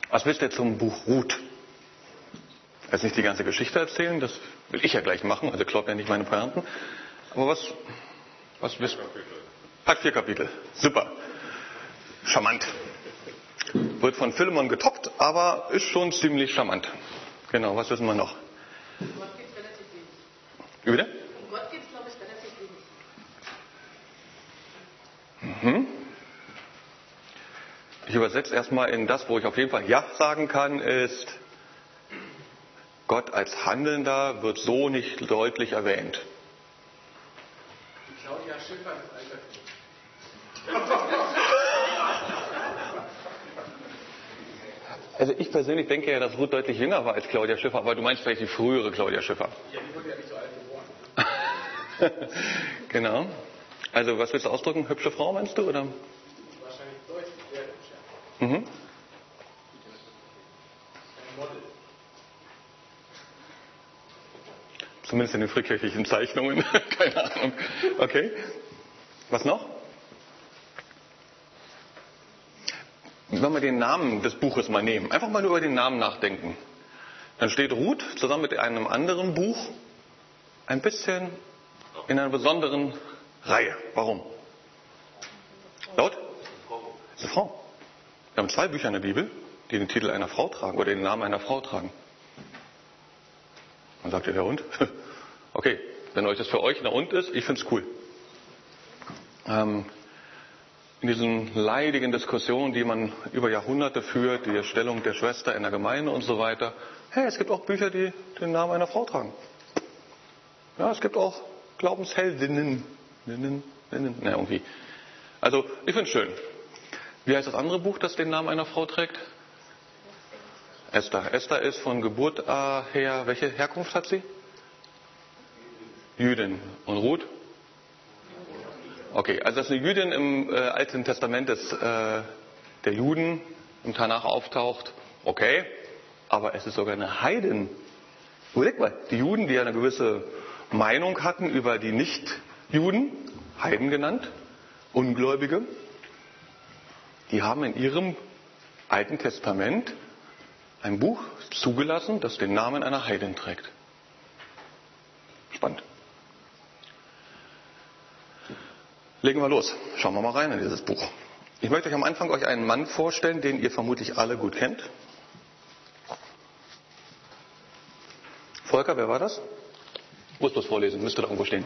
Was wisst ihr zum Buch Ruth? Jetzt nicht die ganze Geschichte erzählen, das will ich ja gleich machen, also klaut ja nicht meine Pointen. Aber was wisst ihr? Hat 4 Kapitel. Super. Charmant. Wird von Philemon getoppt, aber ist schon ziemlich charmant. Genau, was wissen wir noch? Um Gott geht es relativ wenig. Wie bitte? Um Gott geht es, glaube ich, relativ wenig. Ich übersetze erstmal in das, wo ich auf jeden Fall Ja sagen kann, ist, Gott als Handelnder wird so nicht deutlich erwähnt. Claudia Schiffer ist Altertum. Also ich persönlich denke ja, dass Ruth deutlich jünger war als Claudia Schiffer, aber du meinst vielleicht die frühere Claudia Schiffer. Ja, die wurde ja nicht so alt geboren. Genau. Also was willst du ausdrücken? Hübsche Frau meinst du? Oder? Wahrscheinlich deutlich sehr hübsch, ja. Mhm. Ein Model. Zumindest in den frühkirchlichen Zeichnungen. Keine Ahnung. Okay. Was noch? Wenn wir den Namen des Buches mal nehmen, einfach mal nur über den Namen nachdenken. Dann steht Ruth zusammen mit einem anderen Buch ein bisschen in einer besonderen Reihe. Warum? Laut? Das ist eine Frau. Wir haben 2 Bücher in der Bibel, die den Titel einer Frau tragen oder den Namen einer Frau tragen. Man sagt ja, und? Okay, wenn euch das für euch na und ist, ich finde es cool. In diesen leidigen Diskussionen, die man über Jahrhunderte führt, die Stellung der Schwester in der Gemeinde und so weiter. Hey, es gibt auch Bücher, die den Namen einer Frau tragen. Ja, es gibt auch Glaubensheldinnen. Na, irgendwie. Also, ich finde es schön. Wie heißt das andere Buch, das den Namen einer Frau trägt? Esther. Esther ist von Geburt her, welche Herkunft hat sie? Jüdin. Und Ruth? Okay, also dass eine Jüdin im Alten Testament der Juden im Tanach auftaucht, okay, aber es ist sogar eine Heidin. Überleg mal, die Juden, die ja eine gewisse Meinung hatten über die Nicht-Juden, Heiden genannt, Ungläubige, die haben in ihrem Alten Testament ein Buch zugelassen, das den Namen einer Heidin trägt. Spannend. Legen wir los. Schauen wir mal rein in dieses Buch. Ich möchte euch am Anfang einen Mann vorstellen, den ihr vermutlich alle gut kennt. Volker, wer war das? Musst du es vorlesen, müsste da irgendwo stehen.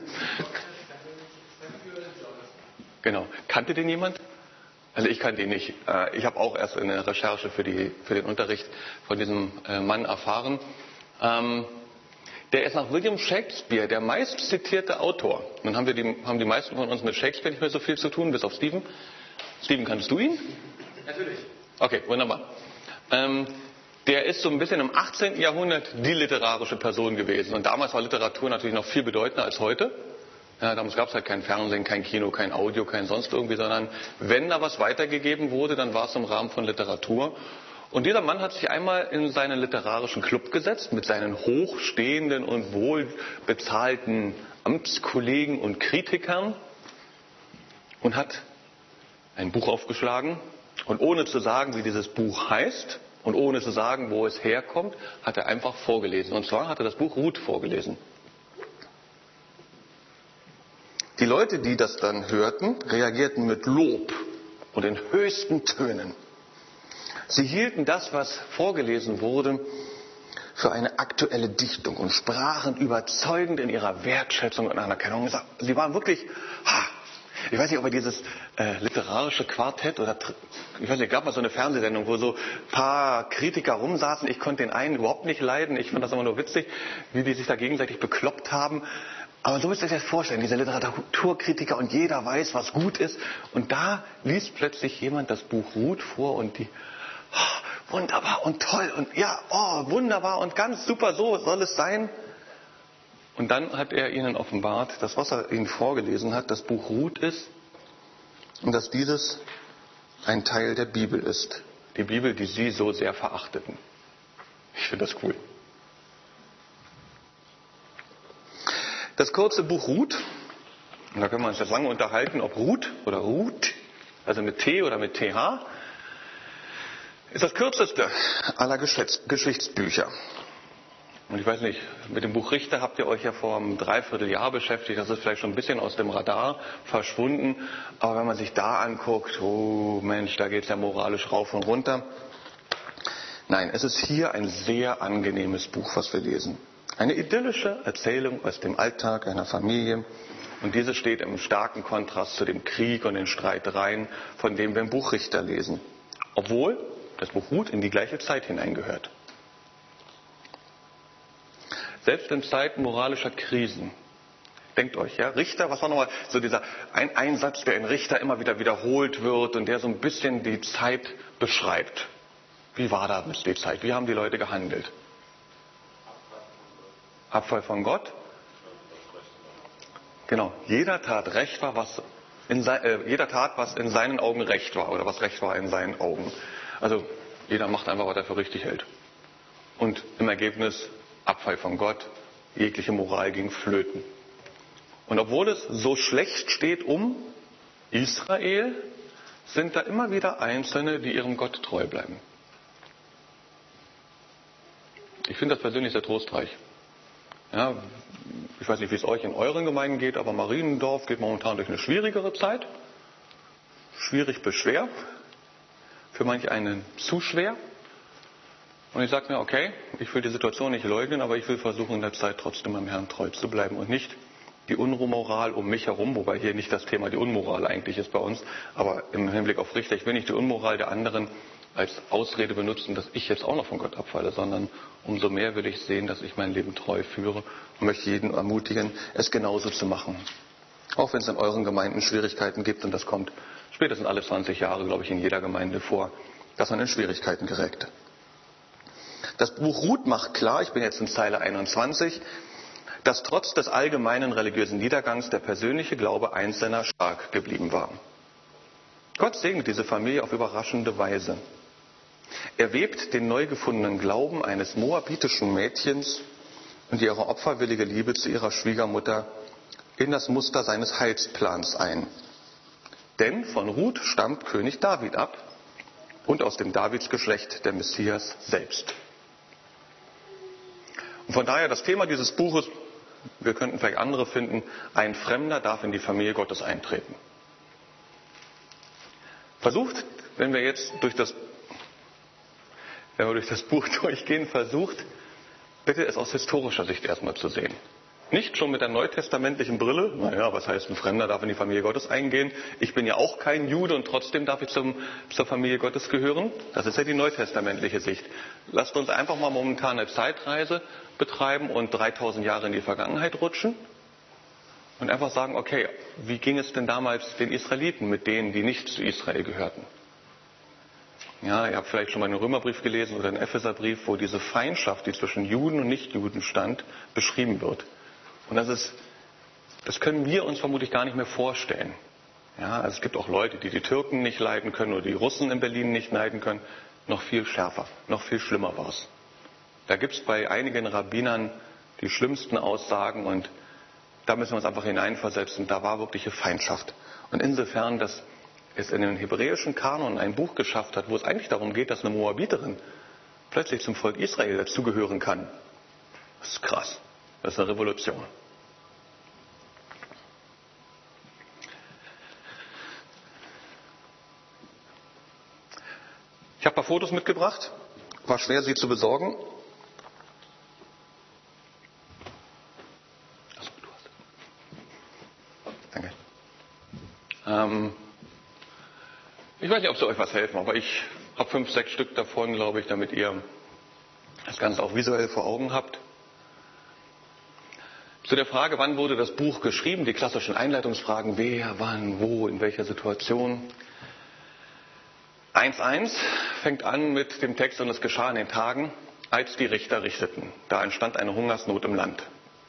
Genau. Kannte den jemand? Also ich kannte ihn nicht. Ich habe auch erst in der Recherche für den Unterricht von diesem Mann erfahren. Der ist nach William Shakespeare der meistzitierte Autor. Dann haben die meisten von uns mit Shakespeare nicht mehr so viel zu tun, bis auf Stephen. Stephen, kanntest du ihn? Natürlich. Okay, wunderbar. Der ist so ein bisschen im 18. Jahrhundert die literarische Person gewesen. Und damals war Literatur natürlich noch viel bedeutender als heute. Ja, damals gab es halt kein Fernsehen, kein Kino, kein Audio, kein sonst irgendwie, sondern wenn da was weitergegeben wurde, dann war es im Rahmen von Literatur. Und dieser Mann hat sich einmal in seinen literarischen Club gesetzt mit seinen hochstehenden und wohlbezahlten Amtskollegen und Kritikern und hat ein Buch aufgeschlagen und ohne zu sagen, wie dieses Buch heißt und ohne zu sagen, wo es herkommt, hat er einfach vorgelesen. Und zwar hat er das Buch Ruth vorgelesen. Die Leute, die das dann hörten, reagierten mit Lob und in höchsten Tönen. Sie hielten das, was vorgelesen wurde, für eine aktuelle Dichtung und sprachen überzeugend in ihrer Wertschätzung und Anerkennung. Sie waren wirklich, ich weiß nicht, ob er dieses literarische Quartett oder, ich weiß nicht, gab mal so eine Fernsehsendung, wo so ein paar Kritiker rumsaßen. Ich konnte den einen überhaupt nicht leiden. Ich fand das immer nur witzig, wie die sich da gegenseitig bekloppt haben. Aber so müsst ihr euch das vorstellen, diese Literaturkritiker und jeder weiß, was gut ist. Und da liest plötzlich jemand das Buch Ruth vor und die, wunderbar und toll und ja, wunderbar und ganz super, so soll es sein. Und dann hat er ihnen offenbart, dass was er ihnen vorgelesen hat, das Buch Ruth ist und dass dieses ein Teil der Bibel ist. Die Bibel, die sie so sehr verachteten. Ich finde das cool. Das kurze Buch Ruth, und da können wir uns jetzt lange unterhalten, ob Ruth oder Ruth, also mit T oder mit TH, Ist das kürzeste aller Geschichtsbücher. Und ich weiß nicht, mit dem Buch Richter habt ihr euch ja vor einem Dreivierteljahr beschäftigt. Das ist vielleicht schon ein bisschen aus dem Radar verschwunden. Aber wenn man sich da anguckt, oh Mensch, da geht es ja moralisch rauf und runter. Nein, es ist hier ein sehr angenehmes Buch, was wir lesen. Eine idyllische Erzählung aus dem Alltag einer Familie. Und diese steht im starken Kontrast zu dem Krieg und den Streitereien, von dem wir im Buch Richter lesen. Obwohl das Buch Ruth in die gleiche Zeit hineingehört. Selbst in Zeiten moralischer Krisen. Denkt euch, ja, Richter, was war nochmal so dieser ein Satz, der in Richter immer wieder wiederholt wird und der so ein bisschen die Zeit beschreibt. Wie war da die Zeit? Wie haben die Leute gehandelt? Abfall von Gott? Genau, jeder tat, was in seinen Augen recht war oder was recht war in seinen Augen. Also jeder macht einfach, was er für richtig hält. Und im Ergebnis Abfall von Gott, jegliche Moral ging flöten. Und obwohl es so schlecht steht um Israel, sind da immer wieder Einzelne, die ihrem Gott treu bleiben. Ich finde das persönlich sehr trostreich. Ja, ich weiß nicht, wie es euch in euren Gemeinden geht, aber Mariendorf geht momentan durch eine schwierigere Zeit. Schwierig bis schwer. Für manch einen zu schwer. Und ich sage mir, okay, ich will die Situation nicht leugnen, aber ich will versuchen, in der Zeit trotzdem am Herrn treu zu bleiben und nicht die Unmoral um mich herum, wobei hier nicht das Thema die Unmoral eigentlich ist bei uns, aber im Hinblick auf Richter, ich will nicht die Unmoral der anderen als Ausrede benutzen, dass ich jetzt auch noch von Gott abfalle, sondern umso mehr will ich sehen, dass ich mein Leben treu führe und möchte jeden ermutigen, es genauso zu machen. Auch wenn es in euren Gemeinden Schwierigkeiten gibt, und das kommt spätestens alle 20 Jahre, glaube ich, in jeder Gemeinde vor, dass man in Schwierigkeiten gerät. Das Buch Ruth macht klar, ich bin jetzt in Zeile 21, dass trotz des allgemeinen religiösen Niedergangs der persönliche Glaube Einzelner stark geblieben war. Gott segnet diese Familie auf überraschende Weise. Er webt den neu gefundenen Glauben eines moabitischen Mädchens und ihre opferwillige Liebe zu ihrer Schwiegermutter in das Muster seines Heilsplans ein. Denn von Ruth stammt König David ab und aus dem Davidsgeschlecht der Messias selbst. Und von daher das Thema dieses Buches, wir könnten vielleicht andere finden, ein Fremder darf in die Familie Gottes eintreten. Versucht, wenn wir durch das Buch durchgehen, versucht, bitte es aus historischer Sicht erstmal zu sehen. Nicht schon mit der neutestamentlichen Brille, naja, was heißt, ein Fremder darf in die Familie Gottes eingehen? Ich bin ja auch kein Jude und trotzdem darf ich zur Familie Gottes gehören. Das ist ja die neutestamentliche Sicht. Lasst uns einfach mal momentan eine Zeitreise betreiben und 3000 Jahre in die Vergangenheit rutschen und einfach sagen, okay, wie ging es denn damals den Israeliten mit denen, die nicht zu Israel gehörten? Ja, ihr habt vielleicht schon mal einen Römerbrief gelesen oder einen Epheserbrief, wo diese Feindschaft, die zwischen Juden und Nichtjuden stand, beschrieben wird. Und das können wir uns vermutlich gar nicht mehr vorstellen. Ja, also es gibt auch Leute, die Türken nicht leiden können oder die Russen in Berlin nicht leiden können. Noch viel schärfer, noch viel schlimmer war es. Da gibt es bei einigen Rabbinern die schlimmsten Aussagen und da müssen wir uns einfach hineinversetzen. Da war wirkliche Feindschaft. Und insofern, dass es in den hebräischen Kanon ein Buch geschafft hat, wo es eigentlich darum geht, dass eine Moabiterin plötzlich zum Volk Israel dazugehören kann. Das ist krass. Das ist eine Revolution. Ich habe ein paar Fotos mitgebracht. War schwer, sie zu besorgen. Achso, du hast. Danke. Ich weiß nicht, ob sie euch was helfen, aber ich habe 5, 6 Stück davon, glaube ich, damit ihr das Ganze auch visuell vor Augen habt. Zu der Frage, wann wurde das Buch geschrieben, die klassischen Einleitungsfragen, wer, wann, wo, in welcher Situation. 1.1 fängt an mit dem Text, und es geschah in den Tagen, als die Richter richteten. Da entstand eine Hungersnot im Land.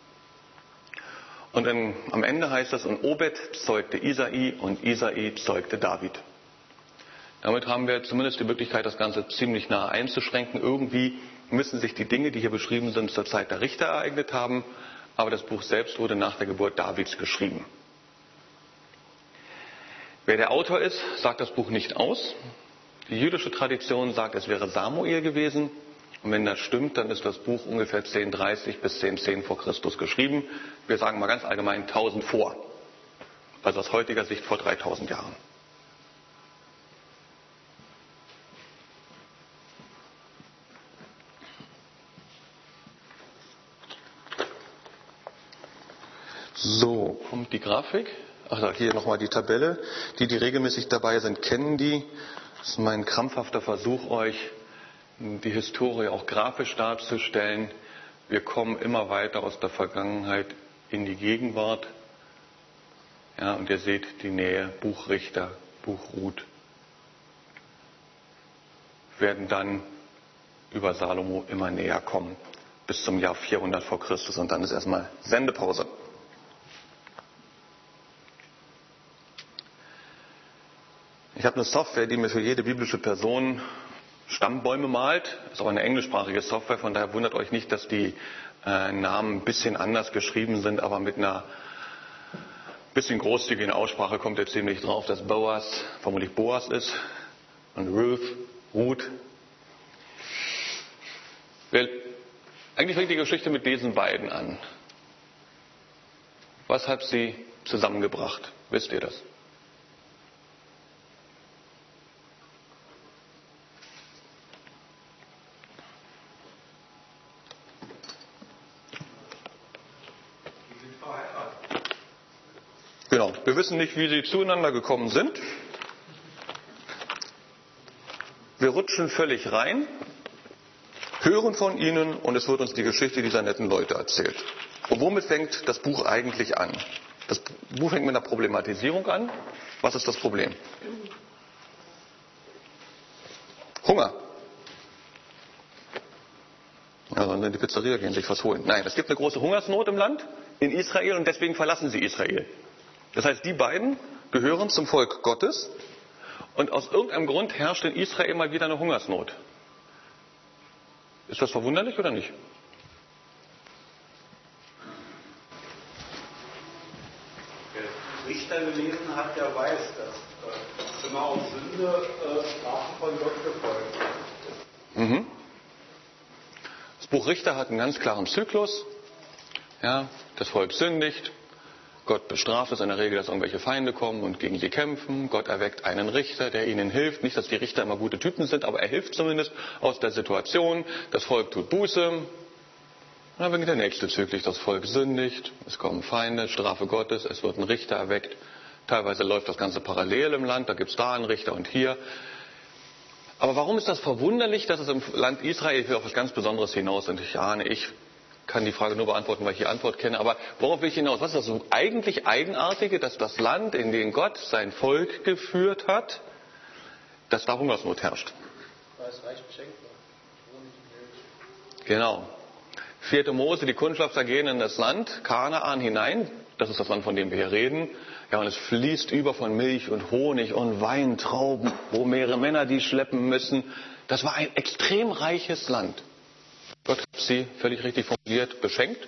Und am Ende heißt es, und Obed zeugte Isai und Isai zeugte David. Damit haben wir zumindest die Möglichkeit, das Ganze ziemlich nah einzuschränken. Irgendwie müssen sich die Dinge, die hier beschrieben sind, zur Zeit der Richter ereignet haben. Aber das Buch selbst wurde nach der Geburt Davids geschrieben. Wer der Autor ist, sagt das Buch nicht aus. Die jüdische Tradition sagt, es wäre Samuel gewesen. Und wenn das stimmt, dann ist das Buch ungefähr 1030 bis 1010 vor Christus geschrieben. Wir sagen mal ganz allgemein 1000 vor. Also aus heutiger Sicht vor 3000 Jahren. So, kommt die Grafik. Ach, hier nochmal die Tabelle. Die regelmäßig dabei sind, kennen die. Das ist mein krampfhafter Versuch, euch die Historie auch grafisch darzustellen. Wir kommen immer weiter aus der Vergangenheit in die Gegenwart. Ja, und ihr seht die Nähe, Buch Richter, Buch Ruth, werden dann über Salomo immer näher kommen, bis zum Jahr 400 vor Christus und dann ist erstmal Sendepause. Ich habe eine Software, die mir für jede biblische Person Stammbäume malt. Ist auch eine englischsprachige Software, von daher wundert euch nicht, dass die Namen ein bisschen anders geschrieben sind, aber mit einer bisschen großzügigen Aussprache kommt ihr ziemlich drauf, dass Boas vermutlich Boas ist und Ruth. Eigentlich fängt die Geschichte mit diesen beiden an. Was hat sie zusammengebracht? Wisst ihr das? Genau, wir wissen nicht, wie sie zueinander gekommen sind. Wir rutschen völlig rein, hören von ihnen und es wird uns die Geschichte dieser netten Leute erzählt. Und womit fängt das Buch eigentlich an? Das Buch fängt mit einer Problematisierung an. Was ist das Problem? Hunger. Ja, sollen in die Pizzeria gehen, sich was holen. Nein, es gibt eine große Hungersnot im Land, in Israel, und deswegen verlassen sie Israel. Das heißt, die beiden gehören zum Volk Gottes und aus irgendeinem Grund herrscht in Israel mal wieder eine Hungersnot. Ist das verwunderlich oder nicht? Wer Richter gelesen hat, der weiß, dass immer auf Sünde Strafen von Gott gefolgt sind. Das Buch Richter hat einen ganz klaren Zyklus. Ja, das Volk sündigt. Gott bestraft es in der Regel, dass irgendwelche Feinde kommen und gegen sie kämpfen. Gott erweckt einen Richter, der ihnen hilft. Nicht, dass die Richter immer gute Typen sind, aber er hilft zumindest aus der Situation. Das Volk tut Buße. Und dann beginnt der nächste Zyklus. Das Volk sündigt, es kommen Feinde, Strafe Gottes, es wird ein Richter erweckt. Teilweise läuft das Ganze parallel im Land, da gibt es da einen Richter und hier. Aber warum ist das verwunderlich, dass es im Land Israel hier auf was ganz Besonderes hinaus ist? Ich kann die Frage nur beantworten, weil ich die Antwort kenne. Aber worauf will ich hinaus? Was ist das so eigentlich Eigenartige, dass das Land, in dem Gott sein Volk geführt hat, dass da Hungersnot herrscht? Weil es reich beschenkt war. Honig und Milch. Genau. 4. Mose, die Kundschafter gehen in das Land Kanaan hinein. Das ist das Land, von dem wir hier reden. Ja, und es fließt über von Milch und Honig und Weintrauben, wo mehrere Männer die schleppen müssen. Das war ein extrem reiches Land. Gott hat sie, völlig richtig formuliert, beschenkt.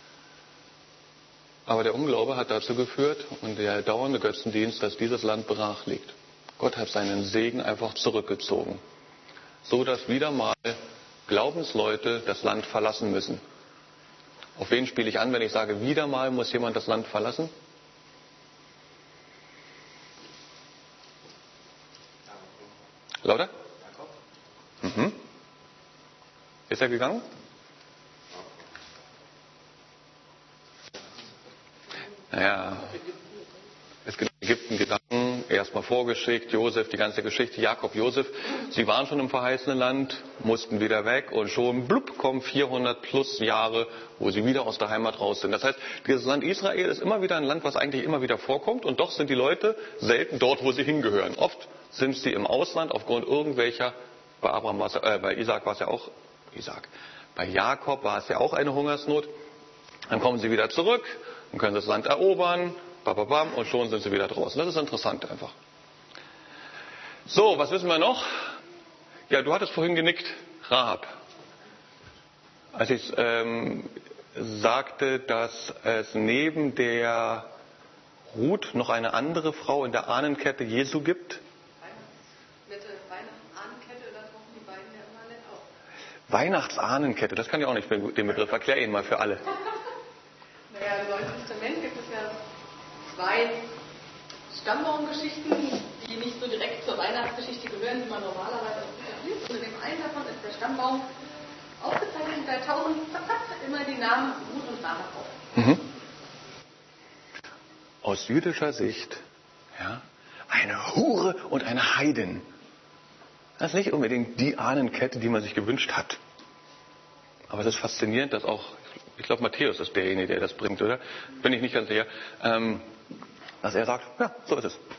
Aber der Unglaube hat dazu geführt und der dauernde Götzendienst, dass dieses Land brach liegt. Gott hat seinen Segen einfach zurückgezogen. So dass wieder mal Glaubensleute das Land verlassen müssen. Auf wen spiele ich an, wenn ich sage, wieder mal muss jemand das Land verlassen? Lauter? Mhm. Ist er gegangen? Naja, es gibt Ägypten Gedanken, erstmal vorgeschickt, Josef, die ganze Geschichte, Jakob, Josef. Sie waren schon im verheißenen Land, mussten wieder weg und schon blub kommen 400 plus Jahre, wo sie wieder aus der Heimat raus sind. Das heißt, dieses Land Israel ist immer wieder ein Land, was eigentlich immer wieder vorkommt und doch sind die Leute selten dort, wo sie hingehören. Oft sind sie im Ausland aufgrund irgendwelcher, bei Isaac war es ja auch, bei Jakob war es ja auch eine Hungersnot. Dann kommen sie wieder zurück und können das Land erobern, und schon sind sie wieder draußen. Das ist interessant einfach. So, was wissen wir noch? Ja, du hattest vorhin genickt, Rahab. Als ich sagte, dass es neben der Ruth noch eine andere Frau in der Ahnenkette Jesu gibt. Mitte Weihnachten. Weihnachtsahnenkette, das kann ich auch nicht, den Begriff. Erklär ihn mal für alle. Naja, im Neuen Testament gibt es ja 2 Stammbaumgeschichten, die nicht so direkt zur Weihnachtsgeschichte gehören, die man normalerweise liest. Und in dem einen davon ist der Stammbaum aufgezeichnet, da tauchen immer die Namen Ruth und Rahab auf. Mhm. Aus jüdischer Sicht, ja, eine Hure und eine Heidin. Das ist nicht unbedingt die Ahnenkette, die man sich gewünscht hat. Aber es ist faszinierend, dass auch, ich glaube Matthäus ist derjenige, der das bringt, oder? Bin ich nicht ganz sicher. Dass er sagt, ja, so ist es.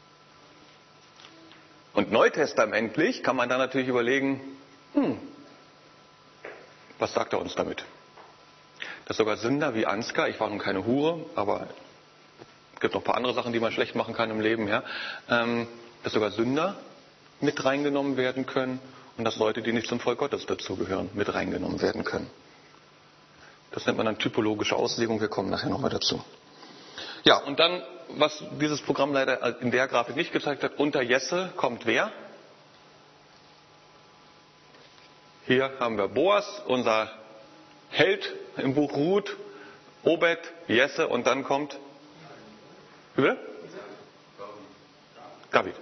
Und neutestamentlich kann man dann natürlich überlegen, was sagt er uns damit? Dass sogar Sünder wie Ansgar, ich war nun keine Hure, aber es gibt noch ein paar andere Sachen, die man schlecht machen kann im Leben, ja, dass sogar Sünder mit reingenommen werden können und dass Leute, die nicht zum Volk Gottes dazugehören, mit reingenommen werden können. Das nennt man dann typologische Auslegung, wir kommen nachher nochmal dazu. Ja, und dann, was dieses Programm leider in der Grafik nicht gezeigt hat, unter Jesse kommt wer? Hier haben wir Boas, unser Held im Buch Ruth, Obed, Jesse und dann kommt Wie? David.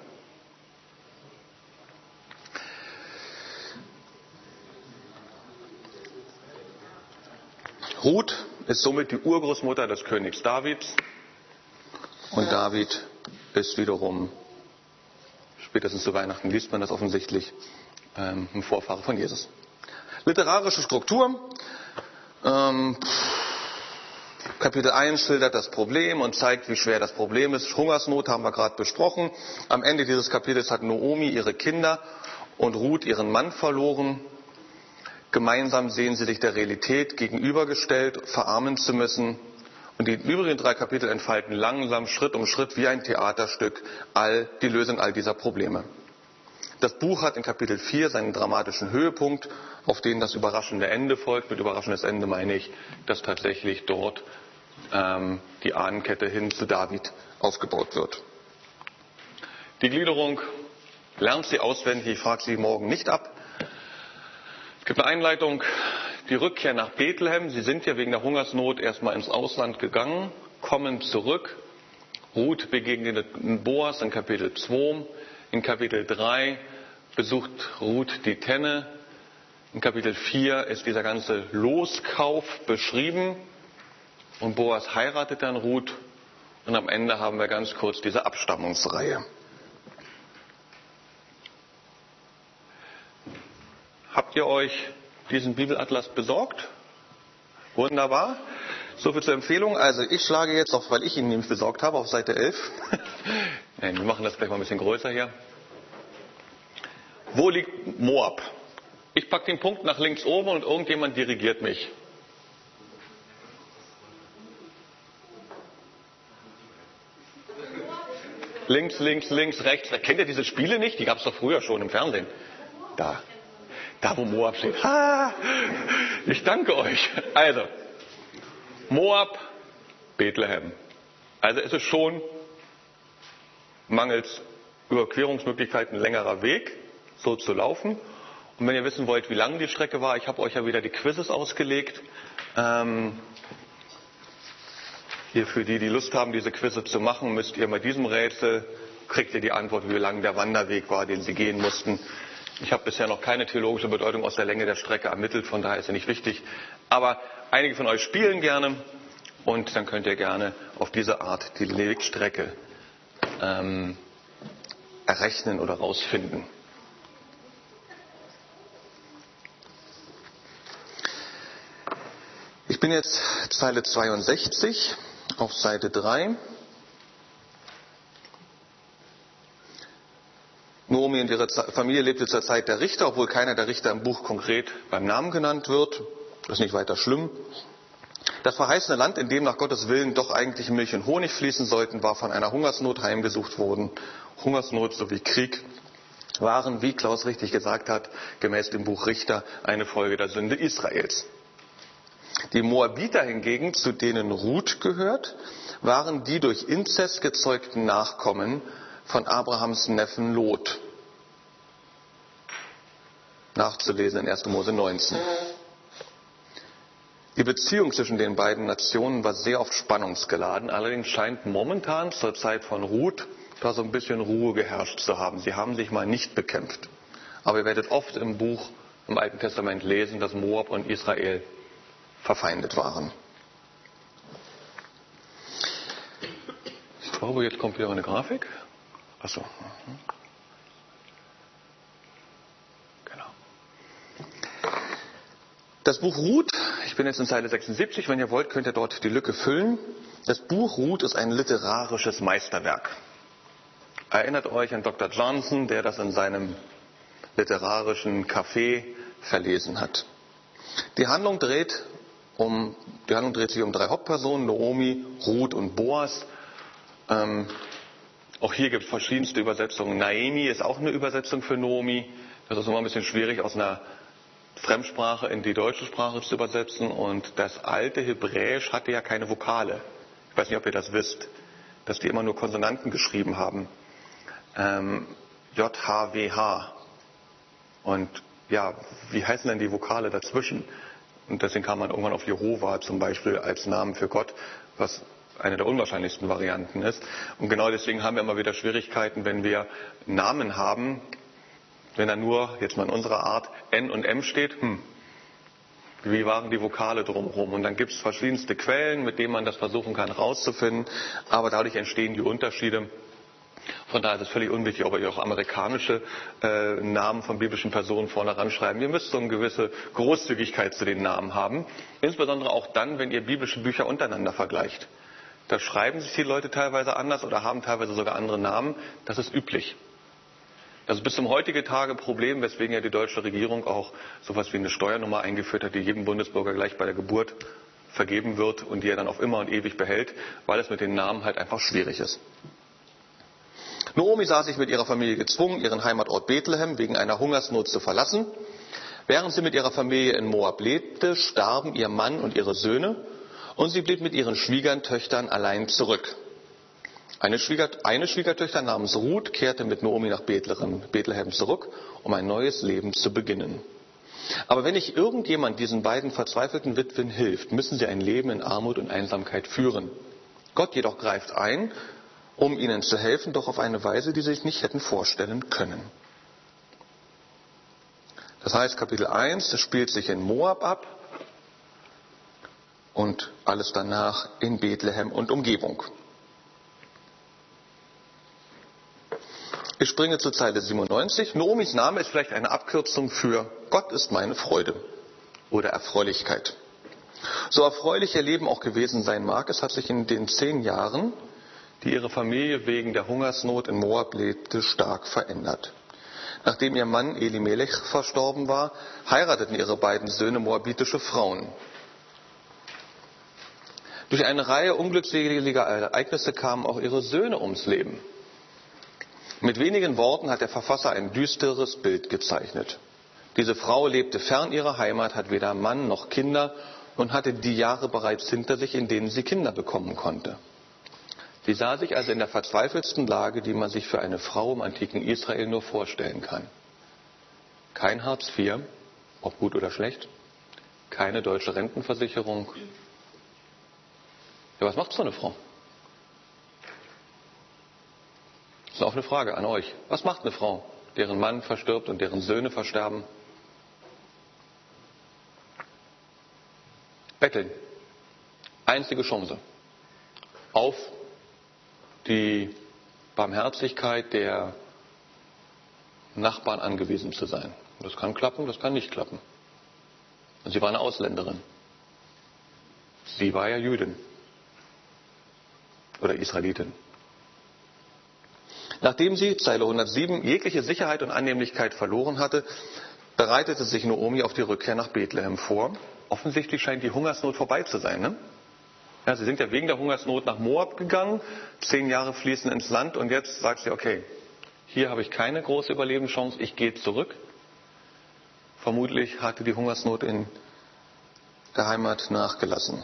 Ruth ist somit die Urgroßmutter des Königs Davids und David ist wiederum, spätestens zu Weihnachten liest man das offensichtlich, ein Vorfahre von Jesus. Literarische Struktur. Kapitel 1 schildert das Problem und zeigt, wie schwer das Problem ist. Hungersnot haben wir gerade besprochen. Am Ende dieses Kapitels hat Naomi ihre Kinder und Ruth ihren Mann verloren. Gemeinsam sehen sie sich der Realität gegenübergestellt, verarmen zu müssen. Und die übrigen 3 Kapitel entfalten langsam, Schritt um Schritt, wie ein Theaterstück, die Lösung all dieser Probleme. Das Buch hat in Kapitel 4 seinen dramatischen Höhepunkt, auf den das überraschende Ende folgt. Mit überraschendes Ende meine ich, dass tatsächlich dort die Ahnenkette hin zu David aufgebaut wird. Die Gliederung lernt sie auswendig, ich frage sie morgen nicht ab. Es gibt eine Einleitung, die Rückkehr nach Bethlehem. Sie sind ja wegen der Hungersnot erstmal ins Ausland gegangen, kommen zurück. Ruth begegnet Boas in Kapitel 2. In Kapitel 3 besucht Ruth die Tenne. In Kapitel 4 ist dieser ganze Loskauf beschrieben. Und Boas heiratet dann Ruth. Und am Ende haben wir ganz kurz diese Abstammungsreihe. Habt ihr euch diesen Bibelatlas besorgt? Wunderbar. So viel zur Empfehlung. Also ich schlage jetzt auf, weil ich ihn nämlich besorgt habe, auf Seite 11. Nein, wir machen das gleich mal ein bisschen größer hier. Wo liegt Moab? Ich packe den Punkt nach links oben und irgendjemand dirigiert mich. Links, links, links, rechts. Kennt ihr diese Spiele nicht? Die gab es doch früher schon im Fernsehen. Da wo Moab steht. Ich danke euch. Also, Moab, Bethlehem. Also es ist schon mangels Überquerungsmöglichkeiten ein längerer Weg, so zu laufen. Und wenn ihr wissen wollt, wie lang die Strecke war, ich habe euch ja wieder die Quizzes ausgelegt. Hier für die Lust haben, diese Quizzes zu machen, müsst ihr bei diesem Rätsel, kriegt ihr die Antwort, wie lang der Wanderweg war, den sie gehen mussten. Ich habe bisher noch keine theologische Bedeutung aus der Länge der Strecke ermittelt, von daher ist ja nicht wichtig. Aber einige von euch spielen gerne und dann könnt ihr gerne auf diese Art die Wegstrecke errechnen oder rausfinden. Ich bin jetzt Zeile 62 auf Seite 3. Naomi und ihre Familie lebte zur Zeit der Richter, obwohl keiner der Richter im Buch konkret beim Namen genannt wird. Das ist nicht weiter schlimm. Das verheißene Land, in dem nach Gottes Willen doch eigentlich Milch und Honig fließen sollten, war von einer Hungersnot heimgesucht worden. Hungersnot sowie Krieg waren, wie Klaus richtig gesagt hat, gemäß dem Buch Richter eine Folge der Sünde Israels. Die Moabiter hingegen, zu denen Ruth gehört, waren die durch Inzest gezeugten Nachkommen von Abrahams Neffen Lot. nachzulesen in 1. Mose 19. Die Beziehung zwischen den beiden Nationen war sehr oft spannungsgeladen. Allerdings scheint momentan zur Zeit von Ruth da so ein bisschen Ruhe geherrscht zu haben. Sie haben sich mal nicht bekämpft. Aber ihr werdet oft im Buch im Alten Testament lesen, dass Moab und Israel verfeindet waren. Ich glaube, jetzt kommt wieder eine Grafik. Achso. Genau. Das Buch Ruth, ich bin jetzt in Seite 76, wenn ihr wollt, könnt ihr dort die Lücke füllen. Das Buch Ruth ist ein literarisches Meisterwerk. Erinnert euch an Dr. Johnson, der das in seinem literarischen Café verlesen hat. Die Handlung dreht sich um 3 Hauptpersonen, Naomi, Ruth und Boas. Auch hier gibt es verschiedenste Übersetzungen. Naemi ist auch eine Übersetzung für Naomi. Das ist immer ein bisschen schwierig, aus einer Fremdsprache in die deutsche Sprache zu übersetzen. Und das alte Hebräisch hatte ja keine Vokale. Ich weiß nicht, ob ihr das wisst, dass die immer nur Konsonanten geschrieben haben. J-H-W-H. Und ja, wie heißen denn die Vokale dazwischen? Und deswegen kam man irgendwann auf Jehova zum Beispiel als Namen für Gott, was eine der unwahrscheinlichsten Varianten ist. Und genau deswegen haben wir immer wieder Schwierigkeiten, wenn wir Namen haben, wenn da nur, jetzt mal in unserer Art, N und M steht, wie waren die Vokale drumherum? Und dann gibt es verschiedenste Quellen, mit denen man das versuchen kann rauszufinden, aber dadurch entstehen die Unterschiede. Von daher ist es völlig unwichtig, ob ihr auch amerikanische Namen von biblischen Personen vorne ranschreiben. Ihr müsst so eine gewisse Großzügigkeit zu den Namen haben. Insbesondere auch dann, wenn ihr biblische Bücher untereinander vergleicht. Da schreiben sich die Leute teilweise anders oder haben teilweise sogar andere Namen. Das ist üblich. Das ist bis zum heutigen Tage ein Problem, weswegen ja die deutsche Regierung auch sowas wie eine Steuernummer eingeführt hat, die jedem Bundesbürger gleich bei der Geburt vergeben wird und die er dann auf immer und ewig behält, weil es mit den Namen halt einfach schwierig ist. Naomi sah sich mit ihrer Familie gezwungen, ihren Heimatort Bethlehem wegen einer Hungersnot zu verlassen. Während sie mit ihrer Familie in Moab lebte, starben ihr Mann und ihre Söhne und sie blieb mit ihren Schwiegertöchtern allein zurück. Eine Schwiegertochter namens Ruth kehrte mit Naomi nach Bethlehem zurück, um ein neues Leben zu beginnen. Aber wenn nicht irgendjemand diesen beiden verzweifelten Witwen hilft, müssen sie ein Leben in Armut und Einsamkeit führen. Gott jedoch greift ein, um ihnen zu helfen, doch auf eine Weise, die sie sich nicht hätten vorstellen können. Das heißt, Kapitel 1, das spielt sich in Moab ab und alles danach in Bethlehem und Umgebung. Ich springe zur Zeile 97. Naomis Name ist vielleicht eine Abkürzung für Gott ist meine Freude oder Erfreulichkeit. So erfreulich ihr Leben auch gewesen sein mag, es hat sich in den 10 Jahren, die ihre Familie wegen der Hungersnot in Moab lebte, stark verändert. Nachdem ihr Mann Elimelech verstorben war, heirateten ihre beiden Söhne moabitische Frauen. Durch eine Reihe unglückseliger Ereignisse kamen auch ihre Söhne ums Leben. Mit wenigen Worten hat der Verfasser ein düsteres Bild gezeichnet. Diese Frau lebte fern ihrer Heimat, hat weder Mann noch Kinder und hatte die Jahre bereits hinter sich, in denen sie Kinder bekommen konnte. Sie sah sich also in der verzweifeltsten Lage, die man sich für eine Frau im antiken Israel nur vorstellen kann. Kein Hartz IV, ob gut oder schlecht, keine deutsche Rentenversicherung. Ja, was macht so eine Frau? Das ist eine offene Frage an euch. Was macht eine Frau, deren Mann verstirbt und deren Söhne versterben? Betteln. Einzige Chance. Auf die Barmherzigkeit der Nachbarn angewiesen zu sein. Das kann klappen, das kann nicht klappen. Und sie war eine Ausländerin. Sie war ja Jüdin. Oder Israelitin. Nachdem sie, Zeile 107, jegliche Sicherheit und Annehmlichkeit verloren hatte, bereitete sich Naomi auf die Rückkehr nach Bethlehem vor. Offensichtlich scheint die Hungersnot vorbei zu sein, ne? Ja, sie sind ja wegen der Hungersnot nach Moab gegangen, 10 Jahre fließen ins Land und jetzt sagt sie, okay, hier habe ich keine große Überlebenschance, ich gehe zurück. Vermutlich hatte die Hungersnot in der Heimat nachgelassen.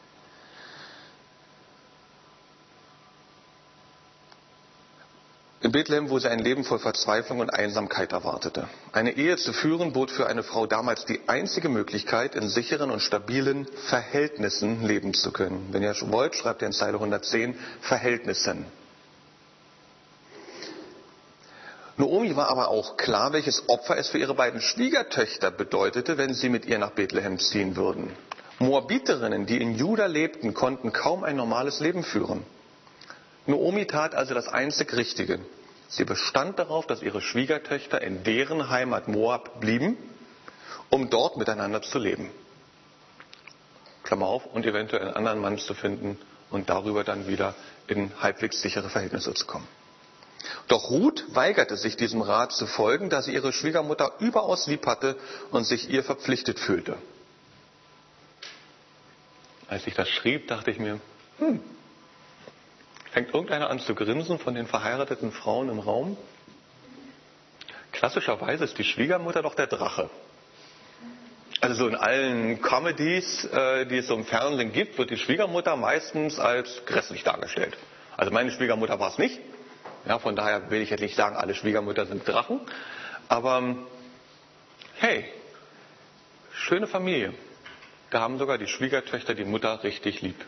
In Bethlehem, wo sie ein Leben voll Verzweiflung und Einsamkeit erwartete. Eine Ehe zu führen bot für eine Frau damals die einzige Möglichkeit, in sicheren und stabilen Verhältnissen leben zu können. Wenn ihr wollt, schreibt ihr in Zeile 110 Verhältnissen. Naomi war aber auch klar, welches Opfer es für ihre beiden Schwiegertöchter bedeutete, wenn sie mit ihr nach Bethlehem ziehen würden. Moabiterinnen, die in Juda lebten, konnten kaum ein normales Leben führen. Naomi tat also das einzig Richtige. Sie bestand darauf, dass ihre Schwiegertöchter in deren Heimat Moab blieben, um dort miteinander zu leben. Klammer auf, und eventuell einen anderen Mann zu finden und darüber dann wieder in halbwegs sichere Verhältnisse zu kommen. Doch Ruth weigerte sich, diesem Rat zu folgen, da sie ihre Schwiegermutter überaus lieb hatte und sich ihr verpflichtet fühlte. Als ich das schrieb, dachte ich mir, fängt irgendeiner an zu grinsen von den verheirateten Frauen im Raum? Klassischerweise ist die Schwiegermutter doch der Drache. Also so in allen Comedies, die es so im Fernsehen gibt, wird die Schwiegermutter meistens als grässlich dargestellt. Also meine Schwiegermutter war es nicht. Ja, von daher will ich jetzt nicht sagen, alle Schwiegermütter sind Drachen. Aber hey, schöne Familie. Da haben sogar die Schwiegertöchter die Mutter richtig lieb.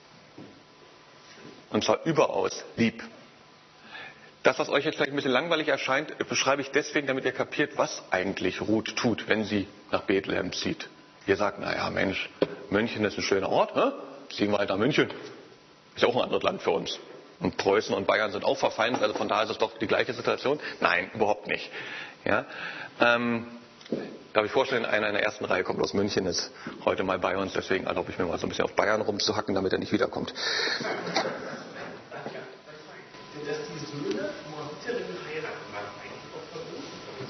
Und zwar überaus lieb. Das, was euch jetzt vielleicht ein bisschen langweilig erscheint, beschreibe ich deswegen, damit ihr kapiert, was eigentlich Ruth tut, wenn sie nach Bethlehem zieht. Ihr sagt, naja Mensch, München ist ein schöner Ort, ziehen wir halt nach München. Ist ja auch ein anderes Land für uns. Und Preußen und Bayern sind auch verfeindet, also von daher ist es doch die gleiche Situation. Nein, überhaupt nicht. Ja? Darf ich vorstellen, einer in der ersten Reihe kommt aus München, ist heute mal bei uns, deswegen erlaube ich mir mal so ein bisschen auf Bayern rumzuhacken, damit er nicht wiederkommt. Sind das die Söhne Moabiterinnen heiraten, waren eigentlich auch verboten?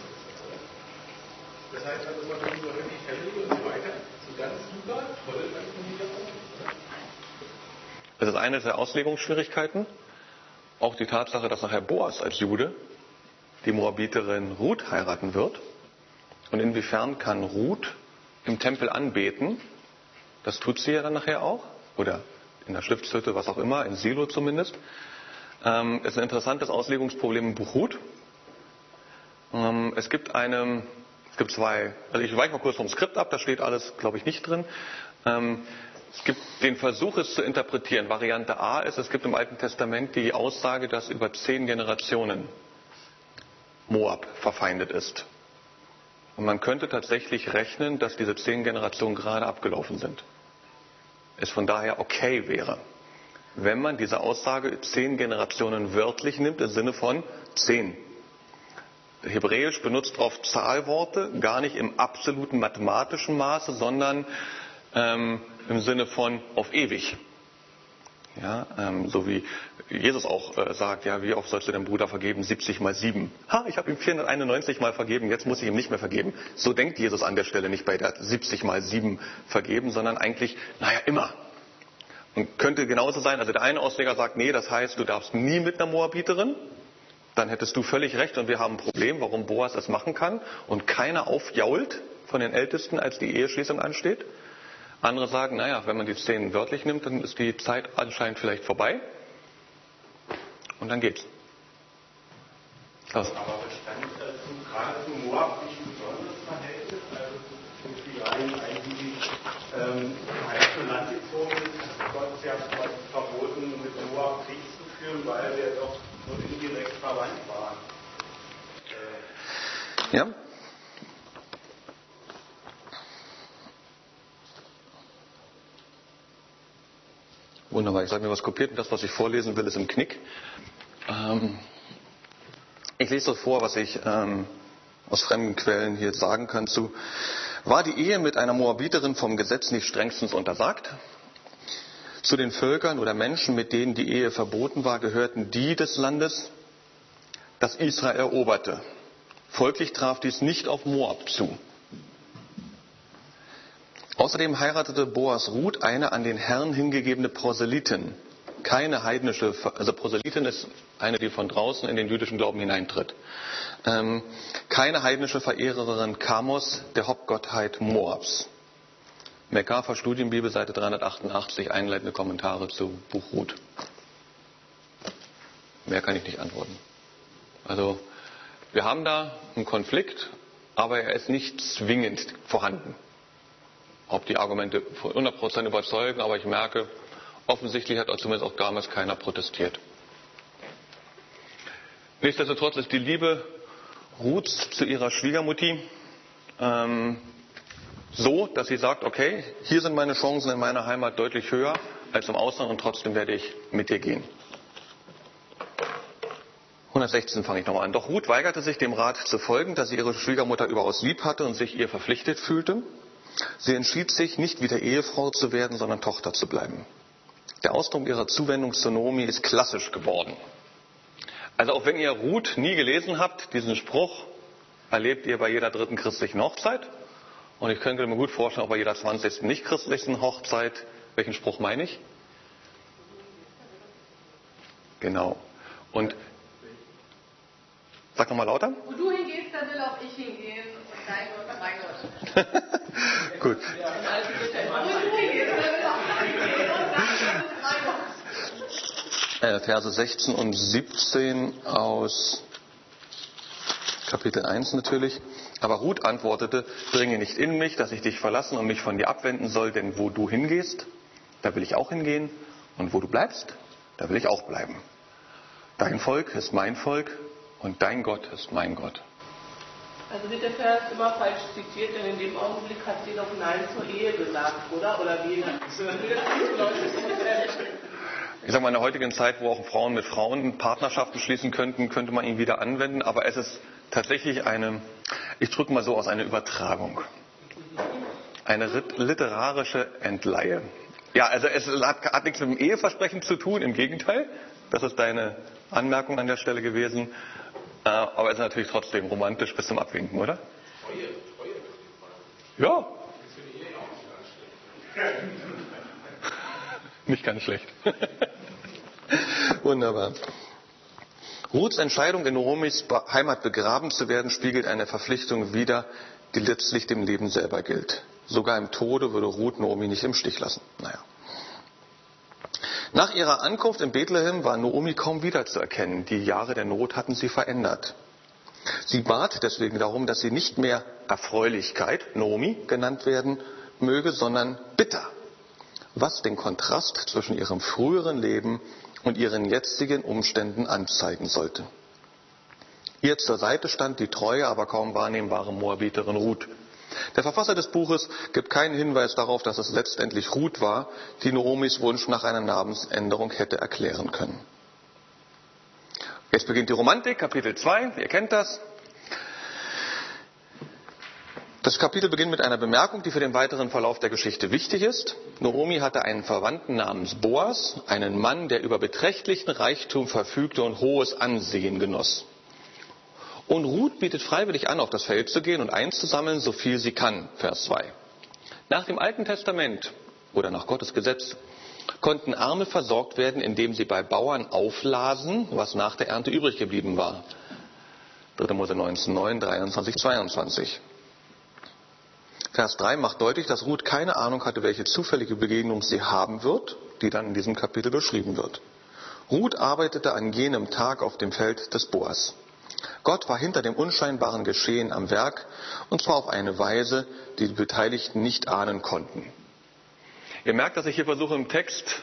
Das heißt also, man kann so Happy Family und so weiter, so ganz super, toll, dann Familie auch. Das ist eine der Auslegungsschwierigkeiten. Auch die Tatsache, dass nachher Boas als Jude die Moabiterin Ruth heiraten wird. Und inwiefern kann Ruth im Tempel anbeten? Das tut sie ja dann nachher auch. Oder in der Stiftshütte, was auch immer, in Silo zumindest. Ist ein interessantes Auslegungsproblem im Buch Ruth. Es gibt zwei, also ich weiche mal kurz vom Skript ab, da steht alles, glaube ich, nicht drin. Es gibt den Versuch, es zu interpretieren. Variante A ist, es gibt im Alten Testament die Aussage, dass über 10 Generationen Moab verfeindet ist. Und man könnte tatsächlich rechnen, dass diese 10 Generationen gerade abgelaufen sind. Es von daher okay wäre, wenn man diese Aussage 10 Generationen wörtlich nimmt, im Sinne von 10. Hebräisch benutzt oft Zahlworte, gar nicht im absoluten mathematischen Maße, sondern im Sinne von auf ewig. Ja, so wie Jesus auch sagt, ja, wie oft sollst du deinem Bruder vergeben? 70 mal 7. Ich habe ihm 491 mal vergeben, jetzt muss ich ihm nicht mehr vergeben. So denkt Jesus an der Stelle nicht bei der 70 mal 7 vergeben, sondern eigentlich, immer. Und könnte genauso sein, also der eine Ausleger sagt, nee, das heißt, du darfst nie mit einer Moabiterin. Dann hättest du völlig recht und wir haben ein Problem, warum Boas es machen kann und keiner aufjault von den Ältesten, als die Eheschließung ansteht. Andere sagen, wenn man die 10 wörtlich nimmt, dann ist die Zeit anscheinend vielleicht vorbei. Und dann geht's. Klaus. Aber bestand gerade zu Moab nicht ein besonderes Verhältnis? Also sind die rein eigentlich einzelne Land gezogen ist, Gott ja verboten, mit Moab Krieg zu führen, weil wir doch nur indirekt verwandt waren. Ja. Wunderbar, ich habe mir was kopiert und das, was ich vorlesen will, ist im Knick. Ich lese das vor, was ich aus fremden Quellen hier sagen kann zu. War die Ehe mit einer Moabiterin vom Gesetz nicht strengstens untersagt? Zu den Völkern oder Menschen, mit denen die Ehe verboten war, gehörten die des Landes, das Israel eroberte. Folglich traf dies nicht auf Moab zu. Außerdem heiratete Boas Ruth eine an den Herrn hingegebene Proselytin. Keine heidnische, also Proselytin ist eine, die von draußen in den jüdischen Glauben hineintritt. Keine heidnische Verehrerin Kamos, der Hauptgottheit Moabs. MacArthur Studienbibel, Seite 388, einleitende Kommentare zu Buch Ruth. Mehr kann ich nicht antworten. Also wir haben da einen Konflikt, aber er ist nicht zwingend vorhanden. Ob die Argumente 100% überzeugen, aber ich merke, offensichtlich hat zumindest auch damals keiner protestiert. Nichtsdestotrotz ist die Liebe Ruths zu ihrer Schwiegermutti so, dass sie sagt, okay, hier sind meine Chancen in meiner Heimat deutlich höher als im Ausland und trotzdem werde ich mit dir gehen. 116 fange ich nochmal an. Doch Ruth weigerte sich, dem Rat zu folgen, da sie ihre Schwiegermutter überaus lieb hatte und sich ihr verpflichtet fühlte. Sie entschied sich, nicht wieder Ehefrau zu werden, sondern Tochter zu bleiben. Der Ausdruck ihrer Zuwendung zu Naomi ist klassisch geworden. Also auch wenn ihr Ruth nie gelesen habt, diesen Spruch erlebt ihr bei jeder dritten christlichen Hochzeit. Und ich könnte mir gut vorstellen, auch bei jeder 20. nicht-christlichen Hochzeit. Welchen Spruch meine ich? Genau. Und sag nochmal lauter. Wo du hingehst, da will auch ich hingehen. Und dein Gott, mein Gott. Gut. Wo du hingehst, da will auch ich hingehen. Und dein Gott, mein Gott. Verse 16 und 17 aus Kapitel 1 natürlich. Aber Ruth antwortete, dringe nicht in mich, dass ich dich verlassen und mich von dir abwenden soll, denn wo du hingehst, da will ich auch hingehen. Und wo du bleibst, da will ich auch bleiben. Dein Volk ist mein Volk und dein Gott ist mein Gott. Also wird der Vers immer falsch zitiert, denn in dem Augenblick hat sie doch Nein zur Ehe gesagt, oder? Oder wie? Ich sage mal, in der heutigen Zeit, wo auch Frauen mit Frauen Partnerschaften schließen könnten, könnte man ihn wieder anwenden. Aber es ist tatsächlich eine, ich drücke mal so aus, eine Übertragung. Eine literarische Entleihe. Ja, also es hat nichts mit dem Eheversprechen zu tun, im Gegenteil. Das ist deine Anmerkung an der Stelle gewesen. Aber es ist natürlich trotzdem romantisch bis zum Abwinken, oder? Ja. Nicht ganz schlecht. Wunderbar. Ruths Entscheidung, in Naomis Heimat begraben zu werden, spiegelt eine Verpflichtung wider, die letztlich dem Leben selber gilt. Sogar im Tode würde Ruth Naomi nicht im Stich lassen. Naja. Nach ihrer Ankunft in Bethlehem war Naomi kaum wiederzuerkennen. Die Jahre der Not hatten sie verändert. Sie bat deswegen darum, dass sie nicht mehr Erfreulichkeit, Naomi, genannt werden möge, sondern bitter, was den Kontrast zwischen ihrem früheren Leben und ihren jetzigen Umständen anzeigen sollte. Ihr zur Seite stand die treue, aber kaum wahrnehmbare Moabiterin Ruth. Der Verfasser des Buches gibt keinen Hinweis darauf, dass es letztendlich Ruth war, die Naomis Wunsch nach einer Namensänderung hätte erklären können. Jetzt beginnt die Romantik, Kapitel 2, ihr kennt das. Das Kapitel beginnt mit einer Bemerkung, die für den weiteren Verlauf der Geschichte wichtig ist. Naomi hatte einen Verwandten namens Boas, einen Mann, der über beträchtlichen Reichtum verfügte und hohes Ansehen genoss. Und Ruth bietet freiwillig an, auf das Feld zu gehen und einzusammeln, so viel sie kann, Vers 2. Nach dem Alten Testament oder nach Gottes Gesetz konnten Arme versorgt werden, indem sie bei Bauern auflasen, was nach der Ernte übrig geblieben war. 3. Mose 19,9, 23, 22. Vers 3 macht deutlich, dass Ruth keine Ahnung hatte, welche zufällige Begegnung sie haben wird, die dann in diesem Kapitel beschrieben wird. Ruth arbeitete an jenem Tag auf dem Feld des Boas. Gott war hinter dem unscheinbaren Geschehen am Werk, und zwar auf eine Weise, die die Beteiligten nicht ahnen konnten. Ihr merkt, dass ich hier versuche, im Text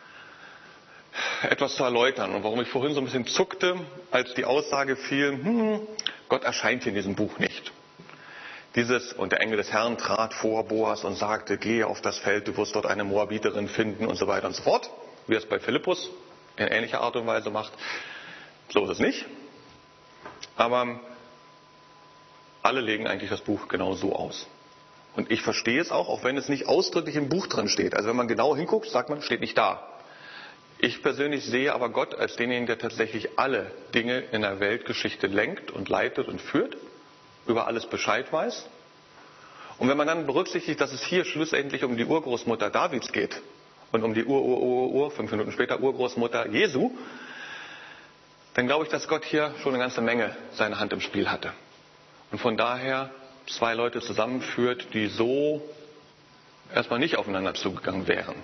etwas zu erläutern und warum ich vorhin so ein bisschen zuckte, als die Aussage fiel, Gott erscheint hier in diesem Buch nicht. Und der Engel des Herrn trat vor Boas und sagte, gehe auf das Feld, du wirst dort eine Moabiterin finden und so weiter und so fort, wie er es bei Philippus in ähnlicher Art und Weise macht. So ist es nicht. Aber alle legen eigentlich das Buch genau so aus. Und ich verstehe es auch wenn es nicht ausdrücklich im Buch drin steht. Also wenn man genau hinguckt, sagt man, steht nicht da. Ich persönlich sehe aber Gott als denjenigen, der tatsächlich alle Dinge in der Weltgeschichte lenkt und leitet und führt, über alles Bescheid weiß. Und wenn man dann berücksichtigt, dass es hier schlussendlich um die Urgroßmutter Davids geht und um die 5 Minuten später Urgroßmutter Jesu, dann glaube ich, dass Gott hier schon eine ganze Menge seine Hand im Spiel hatte. Und von daher 2 Leute zusammenführt, die so erstmal nicht aufeinander zugegangen wären.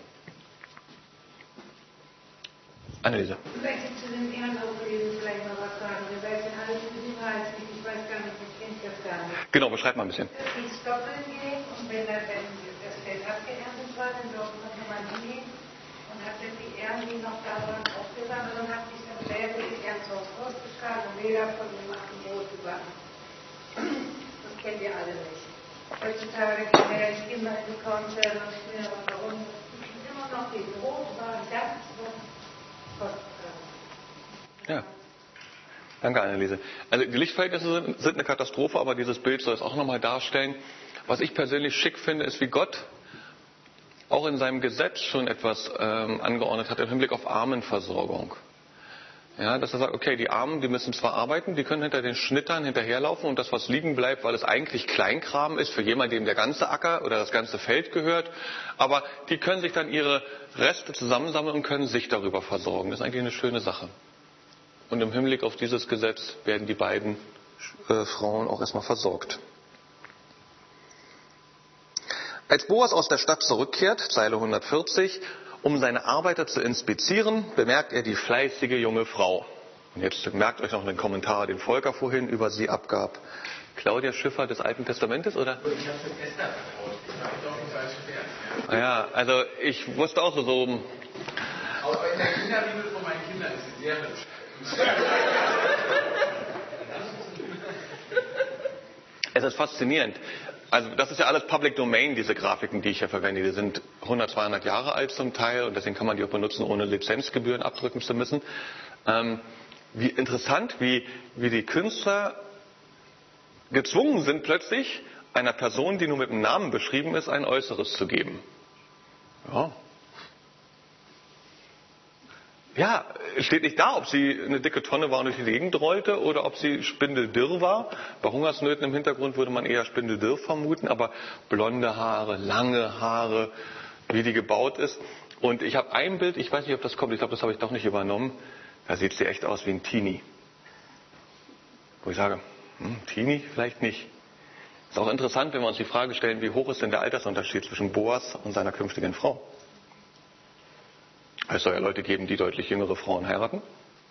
Anneliese. Vielleicht zu den Ehrenauslesen vielleicht mal was sagen. Ihr seid ja alle Genau, beschreib mal ein bisschen. Ins Doppeln gehen und wenn das Feld abgeerntet war, dann durfte man nochmal hingehen und hat dann die Ähren, die noch da waren, aufgesammelt und hat sich dann selber die ganz ausgeschlagen und jeder von dem macht ein Brot gebacken. Das kennt ihr alle nicht. Heutzutage gehen ja die Kinder in die Kornfelder und spielen aber warum. Immer noch die Brot waren ganz kostbar. Ja. Danke, Anneliese. Also die Lichtverhältnisse sind eine Katastrophe, aber dieses Bild soll es auch nochmal darstellen. Was ich persönlich schick finde, ist, wie Gott auch in seinem Gesetz schon etwas angeordnet hat im Hinblick auf Armenversorgung. Ja, dass er sagt, okay, die Armen, die müssen zwar arbeiten, die können hinter den Schnittern hinterherlaufen und das, was liegen bleibt, weil es eigentlich Kleinkram ist für jemanden, dem der ganze Acker oder das ganze Feld gehört, aber die können sich dann ihre Reste zusammensammeln und können sich darüber versorgen. Das ist eigentlich eine schöne Sache. Und im Hinblick auf dieses Gesetz werden die beiden Frauen auch erstmal versorgt. Als Boas aus der Stadt zurückkehrt, Zeile 140, um seine Arbeiter zu inspizieren, bemerkt er die fleißige junge Frau. Und jetzt merkt euch noch den Kommentar, den Volker vorhin über sie abgab. Claudia Schiffer des Alten Testamentes, oder? Ich habe mit Esther vertraut. Ich habe doch nicht falsch gelernt. Ja, also ich wusste auch so. Aber in der Kinderbibel von meinen Kindern ist sie sehr hübsch. Es ist faszinierend. Also das ist ja alles Public Domain, diese Grafiken, die ich hier verwende. Die sind 100, 200 Jahre alt zum Teil und deswegen kann man die auch benutzen, ohne Lizenzgebühren abdrücken zu müssen. Wie interessant, wie die Künstler gezwungen sind, plötzlich einer Person, die nur mit dem Namen beschrieben ist, ein Äußeres zu geben. Ja, steht nicht da, ob sie eine dicke Tonne war und durch die Gegend rollte oder ob sie spindeldürr war. Bei Hungersnöten im Hintergrund würde man eher spindeldürr vermuten, aber blonde Haare, lange Haare, wie die gebaut ist. Und ich habe ein Bild, ich weiß nicht, ob das kommt, ich glaube, das habe ich doch nicht übernommen. Da sieht sie echt aus wie ein Teenie. Wo ich sage, Teenie vielleicht nicht. Ist auch interessant, wenn wir uns die Frage stellen, wie hoch ist denn der Altersunterschied zwischen Boas und seiner künftigen Frau? Es soll ja Leute geben, die deutlich jüngere Frauen heiraten.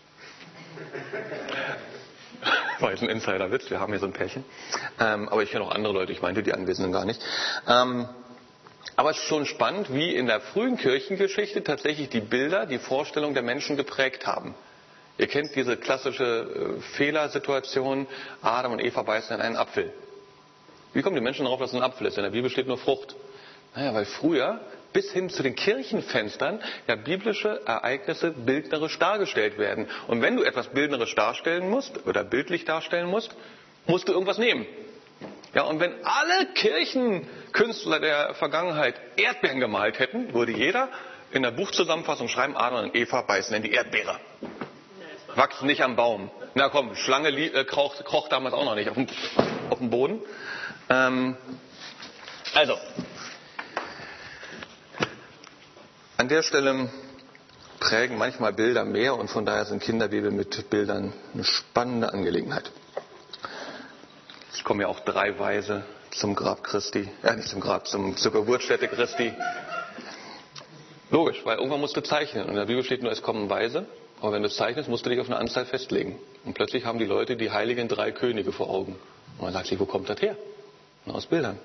War jetzt ein Insiderwitz, wir haben hier so ein Pärchen. Aber ich kenne auch andere Leute, ich meinte die Anwesenden gar nicht. Aber es ist schon spannend, wie in der frühen Kirchengeschichte tatsächlich die Bilder, die Vorstellung der Menschen geprägt haben. Ihr kennt diese klassische Fehlersituation, Adam und Eva beißen in einen Apfel. Wie kommen die Menschen darauf, dass es ein Apfel ist? In der Bibel steht nur Frucht. Naja, weil früher bis hin zu den Kirchenfenstern ja biblische Ereignisse bildnerisch dargestellt werden. Und wenn du etwas bildnerisch darstellen musst oder bildlich darstellen musst, musst du irgendwas nehmen. Ja, und wenn alle Kirchenkünstler der Vergangenheit Erdbeeren gemalt hätten, würde jeder in der Buchzusammenfassung schreiben, Adam und Eva beißen in die Erdbeere. Wachsen nicht am Baum. Na komm, Schlange kroch damals auch noch nicht auf dem Boden. Also, an der Stelle prägen manchmal Bilder mehr und von daher sind Kinderbibel mit Bildern eine spannende Angelegenheit. Es kommen ja auch 3 Weise zum Grab Christi, nicht zum Grab, zur Geburtsstätte Christi. Logisch, weil irgendwann musst du zeichnen. Und in der Bibel steht nur, es kommen Weise, aber wenn du es zeichnest, musst du dich auf eine Anzahl festlegen. Und plötzlich haben die Leute die heiligen 3 Könige vor Augen. Und man sagt sich, wo kommt das her? Na, aus Bildern.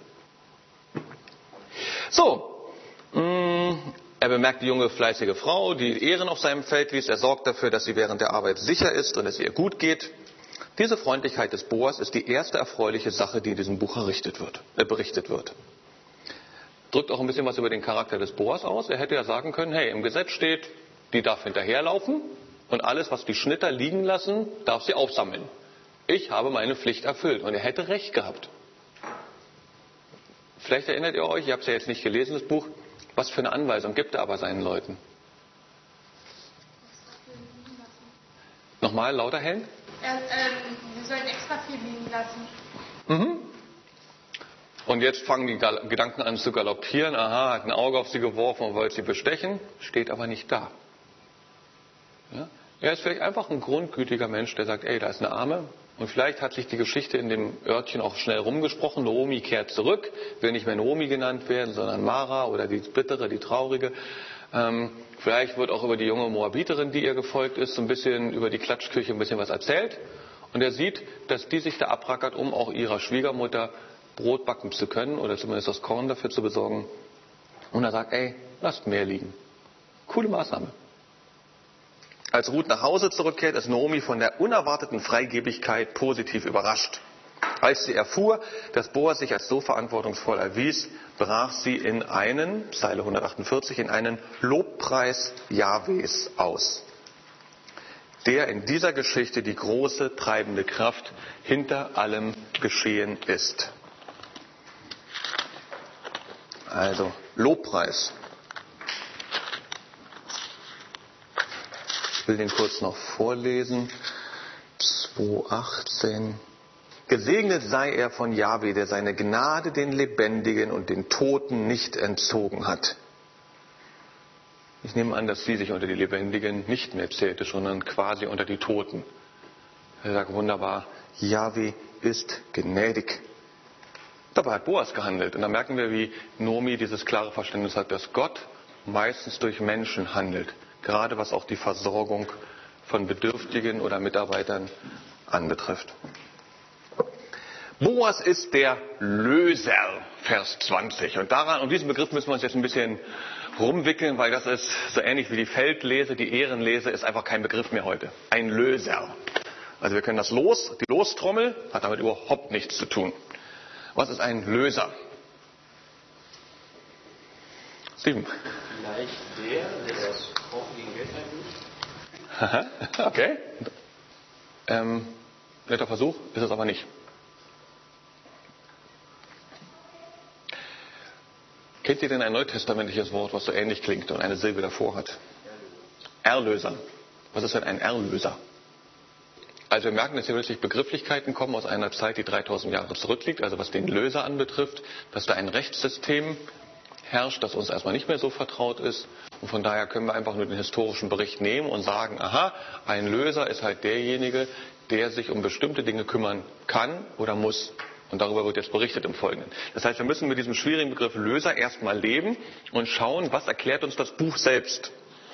So, er bemerkt die junge, fleißige Frau, die Ähren auf seinem Feld liest. Er sorgt dafür, dass sie während der Arbeit sicher ist und es ihr gut geht. Diese Freundlichkeit des Boas ist die erste erfreuliche Sache, die in diesem Buch berichtet wird. Drückt auch ein bisschen was über den Charakter des Boas aus. Er hätte ja sagen können, hey, im Gesetz steht, die darf hinterherlaufen und alles, was die Schnitter liegen lassen, darf sie aufsammeln. Ich habe meine Pflicht erfüllt und er hätte recht gehabt. Vielleicht erinnert ihr euch, ich habe es ja jetzt nicht gelesen, das Buch, was für eine Anweisung gibt er aber seinen Leuten? Nochmal, lauter Helen? Wir sollen extra viel liegen lassen. Und jetzt fangen die Gedanken an zu galoppieren. Aha, hat ein Auge auf sie geworfen und wollte sie bestechen, steht aber nicht da. Ja? Er ist vielleicht einfach ein grundgütiger Mensch, der sagt, ey, da ist eine Arme. Und vielleicht hat sich die Geschichte in dem Örtchen auch schnell rumgesprochen. Naomi kehrt zurück, will nicht mehr Naomi genannt werden, sondern Mara oder die Bittere, die Traurige. Vielleicht wird auch über die junge Moabiterin, die ihr gefolgt ist, so ein bisschen über die Klatschkirche ein bisschen was erzählt. Und er sieht, dass die sich da abrackert, um auch ihrer Schwiegermutter Brot backen zu können oder zumindest das Korn dafür zu besorgen. Und er sagt, ey, lasst mehr liegen. Coole Maßnahme. Als Ruth nach Hause zurückkehrt, ist Naomi von der unerwarteten Freigebigkeit positiv überrascht. Als sie erfuhr, dass Boas sich als so verantwortungsvoll erwies, brach sie in einen, Zeile 148, in einen Lobpreis Jahwes aus, der in dieser Geschichte die große treibende Kraft hinter allem Geschehen ist. Also Lobpreis. Ich will den kurz noch vorlesen. 2,18. Gesegnet sei er von Jahwe, der seine Gnade den Lebendigen und den Toten nicht entzogen hat. Ich nehme an, dass sie sich unter die Lebendigen nicht mehr zählte, sondern quasi unter die Toten. Er sagt wunderbar, Jahwe ist gnädig. Dabei hat Boas gehandelt. Und da merken wir, wie Naomi dieses klare Verständnis hat, dass Gott meistens durch Menschen handelt. Gerade was auch die Versorgung von Bedürftigen oder Mitarbeitern anbetrifft. Boas ist der Löser, Vers 20. Und diesen Begriff müssen wir uns jetzt ein bisschen rumwickeln, weil das ist so ähnlich wie die Feldlese, die Ehrenlese ist einfach kein Begriff mehr heute. Ein Löser. Also wir können das Los, die Lostrommel, hat damit überhaupt nichts zu tun. Was ist ein Löser? Steven. Vielleicht der das Kaufen gegen Geld einlöst. Okay. Netter Versuch, ist es aber nicht. Kennt ihr denn ein neutestamentliches Wort, was so ähnlich klingt und eine Silbe davor hat? Erlöser. Was ist denn ein Erlöser? Also wir merken, dass hier wirklich Begrifflichkeiten kommen aus einer Zeit, die 3000 Jahre zurückliegt, also was den Löser anbetrifft, dass da ein Rechtssystem herrscht, das uns erstmal nicht mehr so vertraut ist. Und von daher können wir einfach nur den historischen Bericht nehmen und sagen, aha, ein Löser ist halt derjenige, der sich um bestimmte Dinge kümmern kann oder muss. Und darüber wird jetzt berichtet im Folgenden. Das heißt, wir müssen mit diesem schwierigen Begriff Löser erstmal leben und schauen, was erklärt uns das Buch selbst.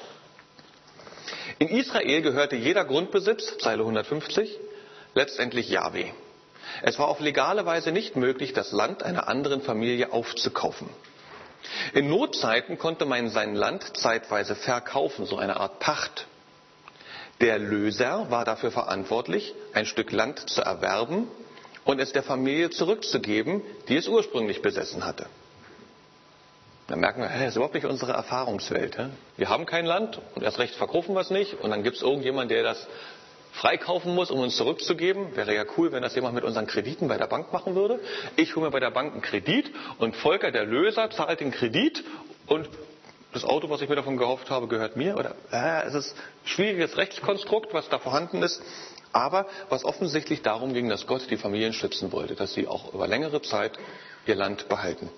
In Israel gehörte jeder Grundbesitz, Zeile 150, letztendlich Jahwe. Es war auf legale Weise nicht möglich, das Land einer anderen Familie aufzukaufen. In Notzeiten konnte man sein Land zeitweise verkaufen, so eine Art Pacht. Der Löser war dafür verantwortlich, ein Stück Land zu erwerben und es der Familie zurückzugeben, die es ursprünglich besessen hatte. Dann merken wir, das ist überhaupt nicht unsere Erfahrungswelt. Wir haben kein Land und erst recht verkaufen wir es nicht und dann gibt es irgendjemanden, der das freikaufen muss, um uns zurückzugeben. Wäre ja cool, wenn das jemand mit unseren Krediten bei der Bank machen würde. Ich hole mir bei der Bank einen Kredit und Volker, der Löser, zahlt den Kredit und das Auto, was ich mir davon gehofft habe, gehört mir. Es ist ein schwieriges Rechtskonstrukt, was da vorhanden ist. Aber was offensichtlich darum ging, dass Gott die Familien schützen wollte, dass sie auch über längere Zeit ihr Land behalten.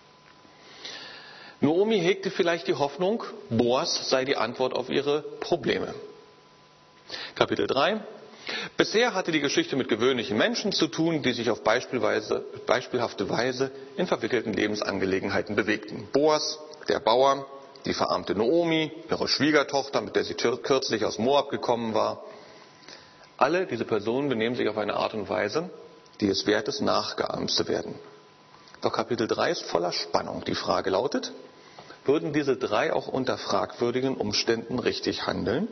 Naomi hegte vielleicht die Hoffnung, Boas sei die Antwort auf ihre Probleme. Kapitel 3. Bisher hatte die Geschichte mit gewöhnlichen Menschen zu tun, die sich auf beispielhafte Weise in verwickelten Lebensangelegenheiten bewegten. Boas, der Bauer, die verarmte Naomi, ihre Schwiegertochter, mit der sie kürzlich aus Moab gekommen war. Alle diese Personen benehmen sich auf eine Art und Weise, die es wert ist, nachgeahmt zu werden. Doch Kapitel 3 ist voller Spannung. Die Frage lautet, würden diese drei auch unter fragwürdigen Umständen richtig handeln?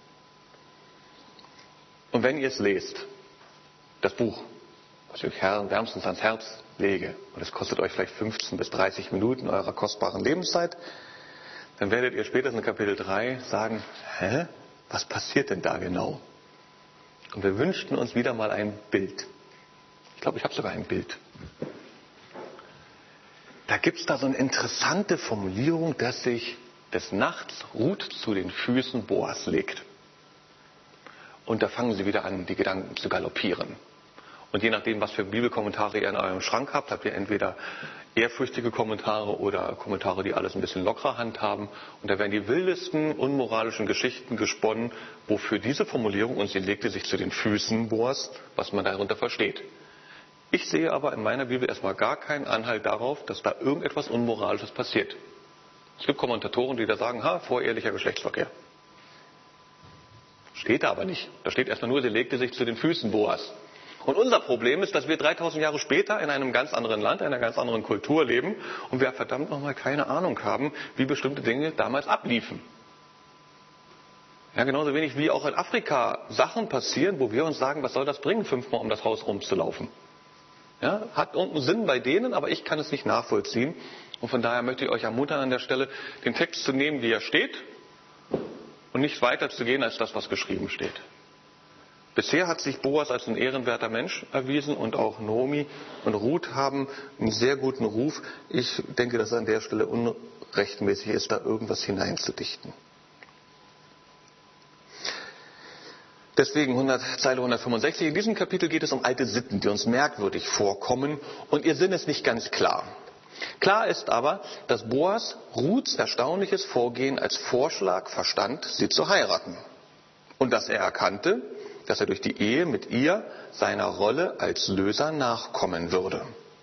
Und wenn ihr es lest, das Buch, was ich euch wärmstens ans Herz lege, und es kostet euch vielleicht 15 bis 30 Minuten eurer kostbaren Lebenszeit, dann werdet ihr spätestens in Kapitel 3 sagen, was passiert denn da genau? Und wir wünschten uns wieder mal ein Bild. Ich glaube, ich habe sogar ein Bild. Da gibt es da so eine interessante Formulierung, dass sich des Nachts Ruth zu den Füßen Boas legt. Und da fangen sie wieder an, die Gedanken zu galoppieren. Und je nachdem, was für Bibelkommentare ihr in eurem Schrank habt, habt ihr entweder ehrfürchtige Kommentare oder Kommentare, die alles ein bisschen lockerer handhaben. Und da werden die wildesten, unmoralischen Geschichten gesponnen, wofür diese Formulierung, und sie legte sich zu den Füßen Boas, was man darunter versteht. Ich sehe aber in meiner Bibel erstmal gar keinen Anhalt darauf, dass da irgendetwas Unmoralisches passiert. Es gibt Kommentatoren, die da sagen, vorehelicher Geschlechtsverkehr. Steht da aber nicht. Da steht erstmal nur, sie legte sich zu den Füßen Boas. Und unser Problem ist, dass wir 3000 Jahre später in einem ganz anderen Land, in einer ganz anderen Kultur leben und wir verdammt nochmal keine Ahnung haben, wie bestimmte Dinge damals abliefen. Ja, genauso wenig wie auch in Afrika Sachen passieren, wo wir uns sagen, was soll das bringen, 5-mal um das Haus rumzulaufen. Ja, hat irgendeinen Sinn bei denen, aber ich kann es nicht nachvollziehen. Und von daher möchte ich euch ermuntern an der Stelle, den Text zu nehmen, wie er steht und nicht weiter zu gehen als das, was geschrieben steht. Bisher hat sich Boas als ein ehrenwerter Mensch erwiesen und auch Naomi und Ruth haben einen sehr guten Ruf. Ich denke, dass es an der Stelle unrechtmäßig ist, da irgendwas hineinzudichten. Deswegen Zeile 165. In diesem Kapitel geht es um alte Sitten, die uns merkwürdig vorkommen und ihr Sinn ist nicht ganz klar. Klar ist aber, dass Boas Ruths erstaunliches Vorgehen als Vorschlag verstand, sie zu heiraten. Und dass er erkannte, dass er durch die Ehe mit ihr seiner Rolle als Löser nachkommen würde.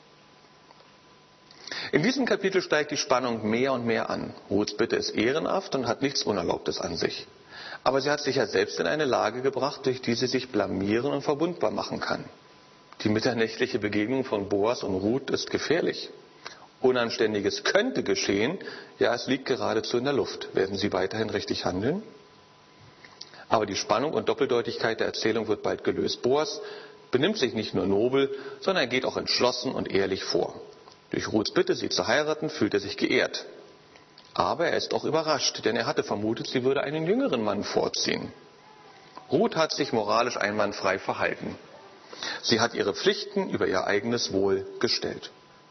In diesem Kapitel steigt die Spannung mehr und mehr an. Ruths Bitte ist ehrenhaft und hat nichts Unerlaubtes an sich. Aber sie hat sich ja selbst in eine Lage gebracht, durch die sie sich blamieren und verwundbar machen kann. Die mitternächtliche Begegnung von Boas und Ruth ist gefährlich. Unanständiges könnte geschehen, ja, es liegt geradezu in der Luft. Werden sie weiterhin richtig handeln? Aber die Spannung und Doppeldeutigkeit der Erzählung wird bald gelöst. Boas benimmt sich nicht nur nobel, sondern er geht auch entschlossen und ehrlich vor. Durch Ruths Bitte, sie zu heiraten, fühlt er sich geehrt. Aber er ist auch überrascht, denn er hatte vermutet, sie würde einen jüngeren Mann vorziehen. Ruth hat sich moralisch einwandfrei verhalten. Sie hat ihre Pflichten über ihr eigenes Wohl gestellt.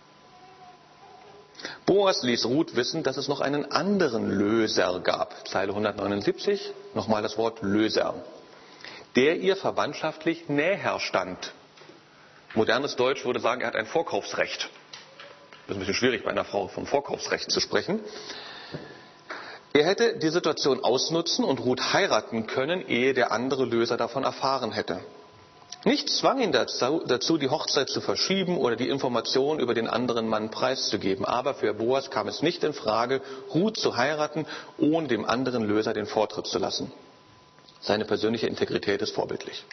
Boas ließ Ruth wissen, dass es noch einen anderen Löser gab. Zeile 179, nochmal das Wort Löser. Der ihr verwandtschaftlich näher stand. Modernes Deutsch würde sagen, er hat ein Vorkaufsrecht. Das ist ein bisschen schwierig bei einer Frau vom Vorkaufsrecht zu sprechen. Er hätte die Situation ausnutzen und Ruth heiraten können, ehe der andere Löser davon erfahren hätte. Nichts zwang ihn dazu, die Hochzeit zu verschieben oder die Information über den anderen Mann preiszugeben. Aber für Boas kam es nicht in Frage, Ruth zu heiraten, ohne dem anderen Löser den Vortritt zu lassen. Seine persönliche Integrität ist vorbildlich.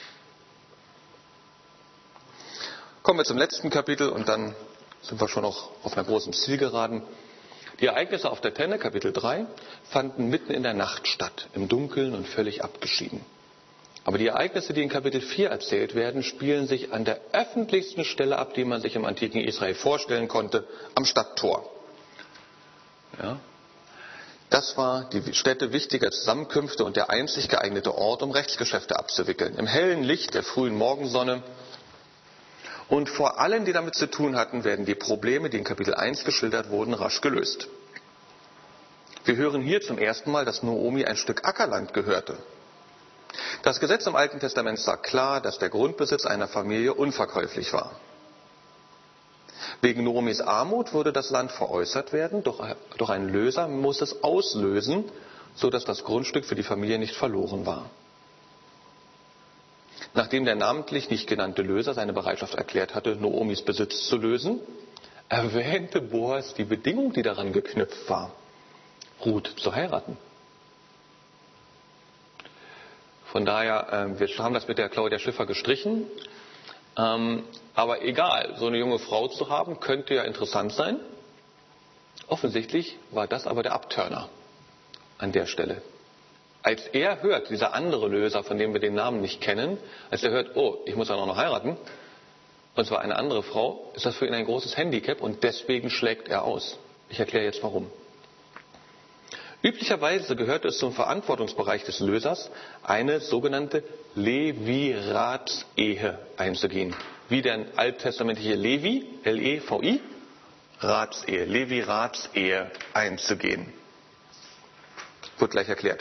Kommen wir zum letzten Kapitel und dann sind wir schon noch auf einer großen Zielgeraden. Die Ereignisse auf der Tenne, Kapitel 3, fanden mitten in der Nacht statt, im Dunkeln und völlig abgeschieden. Aber die Ereignisse, die in Kapitel 4 erzählt werden, spielen sich an der öffentlichsten Stelle ab, die man sich im antiken Israel vorstellen konnte, am Stadttor. Ja. Das war die Stätte wichtiger Zusammenkünfte und der einzig geeignete Ort, um Rechtsgeschäfte abzuwickeln. Im hellen Licht der frühen Morgensonne. Und vor allen, die damit zu tun hatten, werden die Probleme, die in Kapitel 1 geschildert wurden, rasch gelöst. Wir hören hier zum ersten Mal, dass Naomi ein Stück Ackerland gehörte. Das Gesetz im Alten Testament sagt klar, dass der Grundbesitz einer Familie unverkäuflich war. Wegen Naomis Armut würde das Land veräußert werden, doch ein Löser muss es auslösen, sodass das Grundstück für die Familie nicht verloren war. Nachdem der namentlich nicht genannte Löser seine Bereitschaft erklärt hatte, Naomis Besitz zu lösen, erwähnte Boas die Bedingung, die daran geknüpft war, Ruth zu heiraten. Von daher, wir haben das mit der Claudia Schiffer gestrichen. Aber egal, so eine junge Frau zu haben, könnte ja interessant sein. Offensichtlich war das aber der Abturner an der Stelle. Als er hört, dieser andere Löser, von dem wir den Namen nicht kennen, als er hört, oh, ich muss ja noch heiraten, und zwar eine andere Frau, ist das für ihn ein großes Handicap und deswegen schlägt er aus. Ich erkläre jetzt warum. Üblicherweise gehört es zum Verantwortungsbereich des Lösers, eine sogenannte Levi-Ratsehe einzugehen. Wie der alttestamentliche Levi, L-E-V-I, Ratsehe, Levi-Ratsehe einzugehen. Wird gleich erklärt.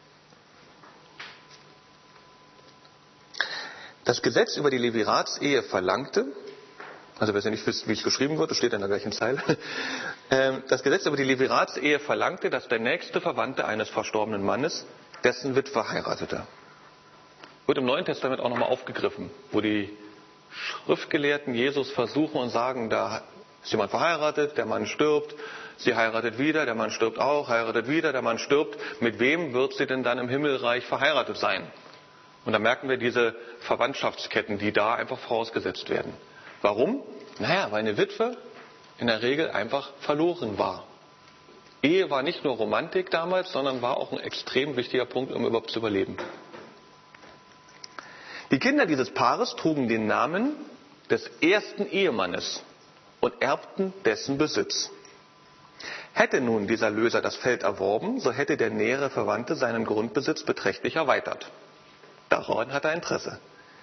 Das Gesetz über die Levi-Ratsehe verlangte, also wer nicht wisst, wie es geschrieben wird, das steht in der gleichen Zeile. Das Gesetz über die Levi-Ratsehe verlangte, dass der nächste Verwandte eines verstorbenen Mannes dessen Witwe heiratete. Wird im Neuen Testament auch nochmal aufgegriffen, wo die Schriftgelehrten Jesus versuchen und sagen, da ist jemand verheiratet, der Mann stirbt, sie heiratet wieder, der Mann stirbt auch, heiratet wieder, der Mann stirbt. Mit wem wird sie denn dann im Himmelreich verheiratet sein? Und da merken wir diese Verwandtschaftsketten, die da einfach vorausgesetzt werden. Warum? Naja, weil eine Witwe in der Regel einfach verloren war. Ehe war nicht nur Romantik damals, sondern war auch ein extrem wichtiger Punkt, um überhaupt zu überleben. Die Kinder dieses Paares trugen den Namen des ersten Ehemannes und erbten dessen Besitz. Hätte nun dieser Löser das Feld erworben, so hätte der nähere Verwandte seinen Grundbesitz beträchtlich erweitert. Daran hat er Interesse.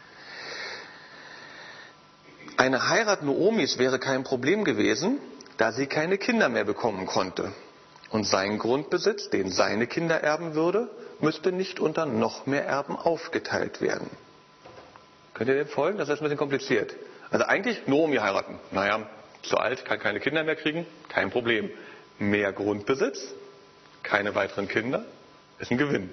Eine Heirat Noomis wäre kein Problem gewesen, da sie keine Kinder mehr bekommen konnte. Und sein Grundbesitz, den seine Kinder erben würde, müsste nicht unter noch mehr Erben aufgeteilt werden. Könnt ihr dem folgen? Das ist ein bisschen kompliziert. Also eigentlich Noomi heiraten. Naja, zu alt, kann keine Kinder mehr kriegen, kein Problem. Mehr Grundbesitz, keine weiteren Kinder, ist ein Gewinn.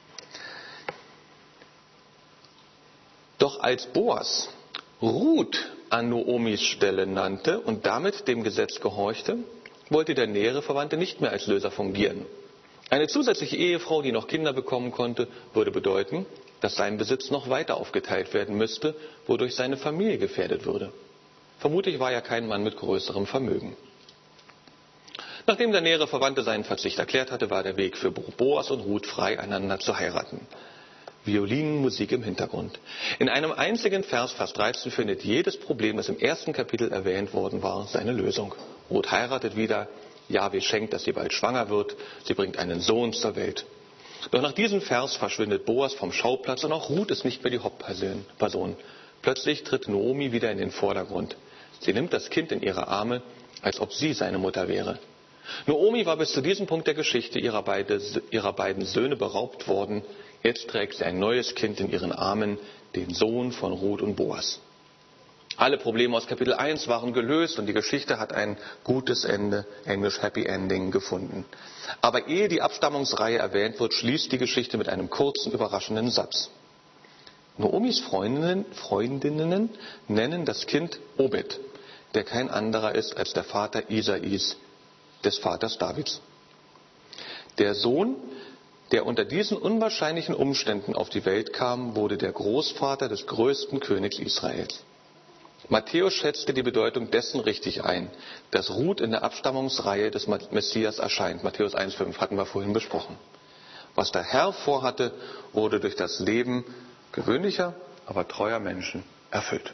Doch als Boas Ruth an Noomis Stelle nannte und damit dem Gesetz gehorchte, wollte der nähere Verwandte nicht mehr als Löser fungieren. Eine zusätzliche Ehefrau, die noch Kinder bekommen konnte, würde bedeuten, dass sein Besitz noch weiter aufgeteilt werden müsste, wodurch seine Familie gefährdet würde. Vermutlich war er kein Mann mit größerem Vermögen. Nachdem der nähere Verwandte seinen Verzicht erklärt hatte, war der Weg für Boas und Ruth frei, einander zu heiraten. Violinmusik im Hintergrund. In einem einzigen Vers 13, findet jedes Problem, das im ersten Kapitel erwähnt worden war, seine Lösung. Ruth heiratet wieder, Jahwe schenkt, dass sie bald schwanger wird, sie bringt einen Sohn zur Welt. Doch nach diesem Vers verschwindet Boas vom Schauplatz und auch Ruth ist nicht mehr die Hauptperson. Plötzlich tritt Noomi wieder in den Vordergrund. Sie nimmt das Kind in ihre Arme, als ob sie seine Mutter wäre. Noomi war bis zu diesem Punkt der Geschichte ihrer beiden Söhne beraubt worden. Jetzt trägt sie ein neues Kind in ihren Armen, den Sohn von Ruth und Boas. Alle Probleme aus Kapitel 1 waren gelöst und die Geschichte hat ein gutes Ende, englisch Happy Ending, gefunden. Aber ehe die Abstammungsreihe erwähnt wird, schließt die Geschichte mit einem kurzen, überraschenden Satz. Noomis Freundinnen nennen das Kind Obed, der kein anderer ist als der Vater Isais, des Vaters Davids. Der Sohn, der unter diesen unwahrscheinlichen Umständen auf die Welt kam, wurde der Großvater des größten Königs Israels. Matthäus schätzte die Bedeutung dessen richtig ein, dass Ruth in der Abstammungsreihe des Messias erscheint. Matthäus 1,5 hatten wir vorhin besprochen. Was der Herr vorhatte, wurde durch das Leben gewöhnlicher, aber treuer Menschen erfüllt.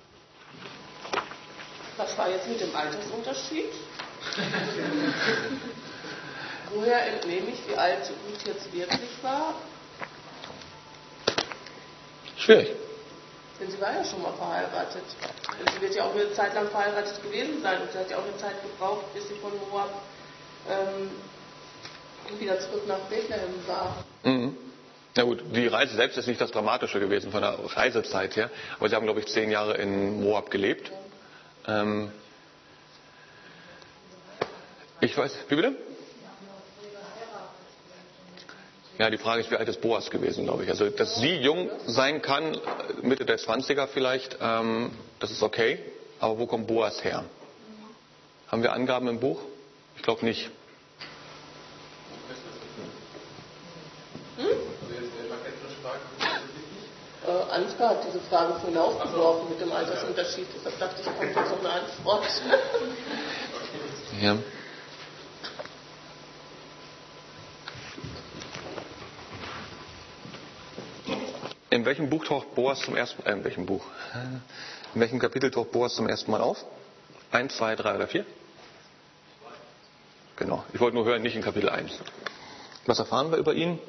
Was war jetzt mit dem Altersunterschied? Woher entnehme ich, wie alt Ruth jetzt wirklich war? Schwierig. Denn sie war ja schon mal verheiratet. Und sie wird ja auch eine Zeit lang verheiratet gewesen sein. Und sie hat ja auch eine Zeit gebraucht, bis sie von Moab wieder zurück nach Bethlehem war. Mhm. Na gut, die Reise selbst ist nicht das Dramatische gewesen von der Reisezeit her. Aber sie haben, glaube ich, 10 Jahre in Moab gelebt. Ich weiß, wie bitte? Ja, die Frage ist, wie alt ist Boas gewesen, glaube ich. Also, dass sie jung sein kann, Mitte der 20er vielleicht, das ist okay. Aber wo kommt Boas her? Haben wir Angaben im Buch? Ich glaube nicht. Ansgar hat diese Frage vorhin aufgeworfen mit dem Altersunterschied. Deshalb dachte ich, kommt jetzt noch eine Antwort. Ja. In welchem Buch taucht Boas zum ersten Mal, in welchem Kapitel taucht Boas zum ersten Mal auf? 1, 2, 3 oder 4? Genau. Ich wollte nur hören, nicht in Kapitel 1. Was erfahren wir über ihn?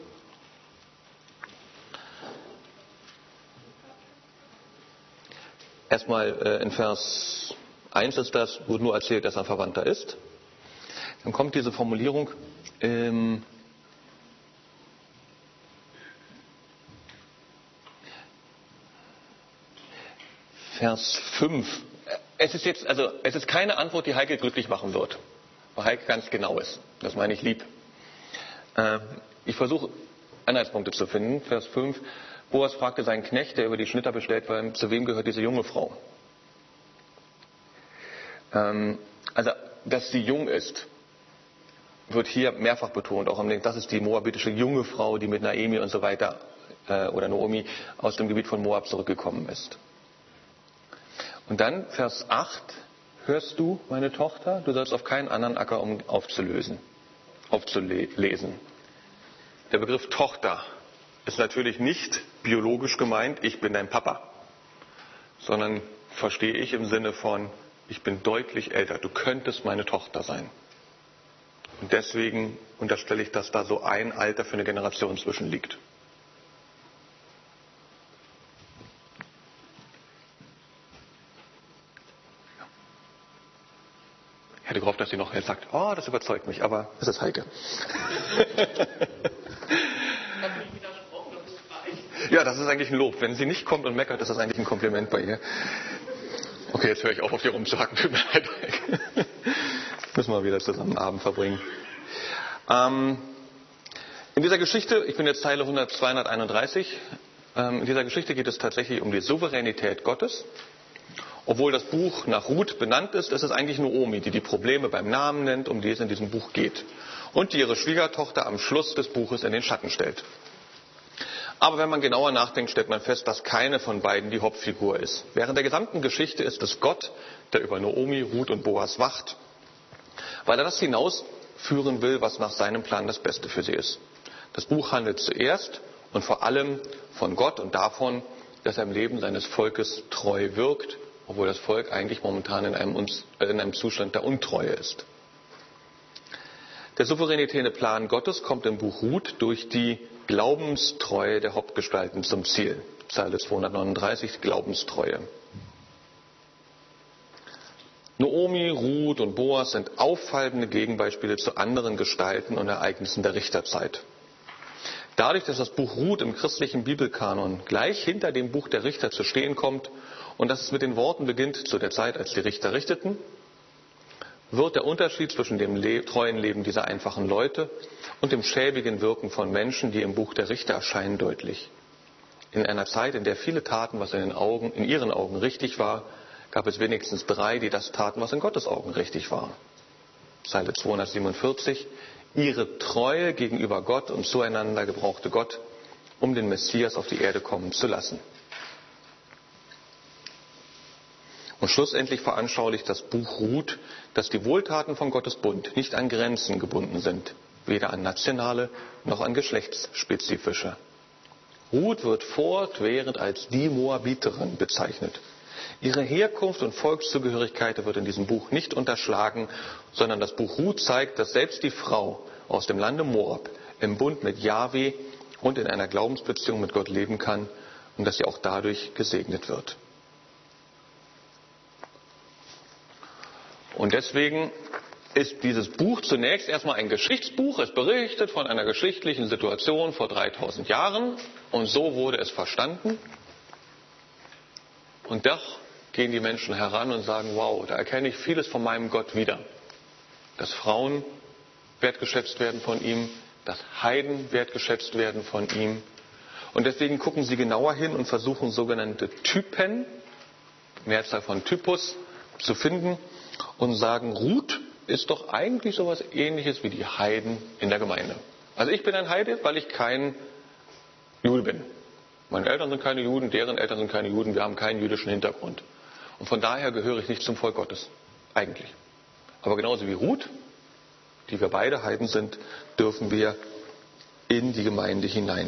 Erstmal in Vers 1 ist das, wurde nur erzählt, dass er ein Verwandter ist. Dann kommt diese Formulierung Vers 5. Es ist keine Antwort, die Heike glücklich machen wird. Weil Heike ganz genau ist. Das meine ich lieb. Ich versuche Anhaltspunkte zu finden. Vers 5. Boas fragte seinen Knecht, der über die Schnitter bestellt war, zu wem gehört diese junge Frau? Also, dass sie jung ist, wird hier mehrfach betont. Auch das ist die moabitische junge Frau, die mit Naemi und so weiter oder Naomi aus dem Gebiet von Moab zurückgekommen ist. Und dann Vers 8, hörst du, meine Tochter, du sollst auf keinen anderen Acker, um aufzulesen. Der Begriff Tochter ist natürlich nicht biologisch gemeint, ich bin dein Papa, sondern verstehe ich im Sinne von, ich bin deutlich älter, du könntest meine Tochter sein. Und deswegen unterstelle ich, dass da so ein Alter für eine Generation zwischen liegt. Ich hätte gehofft, dass sie noch sagt, oh, das überzeugt mich, aber es ist Heike. Ja, das ist eigentlich ein Lob. Wenn sie nicht kommt und meckert, ist das eigentlich ein Kompliment bei ihr. Okay, jetzt höre ich auf dir rumzuhacken. Tut mir leid. Müssen wir wieder zusammen Abend verbringen. In dieser Geschichte, ich bin jetzt Zeile 231, in dieser Geschichte geht es tatsächlich um die Souveränität Gottes. Obwohl das Buch nach Ruth benannt ist, ist es eigentlich Naomi, die die Probleme beim Namen nennt, um die es in diesem Buch geht. Und die ihre Schwiegertochter am Schluss des Buches in den Schatten stellt. Aber wenn man genauer nachdenkt, stellt man fest, dass keine von beiden die Hauptfigur ist. Während der gesamten Geschichte ist es Gott, der über Naomi, Ruth und Boas wacht, weil er das hinausführen will, was nach seinem Plan das Beste für sie ist. Das Buch handelt zuerst und vor allem von Gott und davon, dass er im Leben seines Volkes treu wirkt, obwohl das Volk eigentlich momentan in einem Zustand der Untreue ist. Der souveräne Plan Gottes kommt im Buch Ruth durch die Glaubenstreue der Hauptgestalten zum Ziel. Zeile 239, Glaubenstreue. Naomi, Ruth und Boas sind auffallende Gegenbeispiele zu anderen Gestalten und Ereignissen der Richterzeit. Dadurch, dass das Buch Ruth im christlichen Bibelkanon gleich hinter dem Buch der Richter zu stehen kommt und dass es mit den Worten beginnt, zu der Zeit, als die Richter richteten, wird der Unterschied zwischen dem treuen Leben dieser einfachen Leute und dem schäbigen Wirken von Menschen, die im Buch der Richter erscheinen, deutlich. In einer Zeit, in der viele taten, was in ihren Augen richtig war, gab es wenigstens 3, die das taten, was in Gottes Augen richtig war. Zeile 247. Ihre Treue gegenüber Gott und zueinander gebrauchte Gott, um den Messias auf die Erde kommen zu lassen. Und schlussendlich veranschaulicht das Buch Ruth, dass die Wohltaten von Gottes Bund nicht an Grenzen gebunden sind, weder an nationale noch an geschlechtsspezifische. Ruth wird fortwährend als die Moabiterin bezeichnet. Ihre Herkunft und Volkszugehörigkeit wird in diesem Buch nicht unterschlagen, sondern das Buch Ruth zeigt, dass selbst die Frau aus dem Lande Moab im Bund mit Jahwe und in einer Glaubensbeziehung mit Gott leben kann und dass sie auch dadurch gesegnet wird. Und deswegen ist dieses Buch zunächst erstmal ein Geschichtsbuch. Es berichtet von einer geschichtlichen Situation vor 3000 Jahren und so wurde es verstanden. Und doch gehen die Menschen heran und sagen, wow, da erkenne ich vieles von meinem Gott wieder. Dass Frauen wertgeschätzt werden von ihm, dass Heiden wertgeschätzt werden von ihm. Und deswegen gucken sie genauer hin und versuchen sogenannte Typen, Mehrzahl von Typus, zu finden und sagen, Ruth ist doch eigentlich sowas Ähnliches wie die Heiden in der Gemeinde. Also ich bin ein Heide, weil ich kein Jude bin. Meine Eltern sind keine Juden, deren Eltern sind keine Juden, wir haben keinen jüdischen Hintergrund. Und von daher gehöre ich nicht zum Volk Gottes, eigentlich. Aber genauso wie Ruth, die wir beide Heiden sind, dürfen wir in die Gemeinde hinein.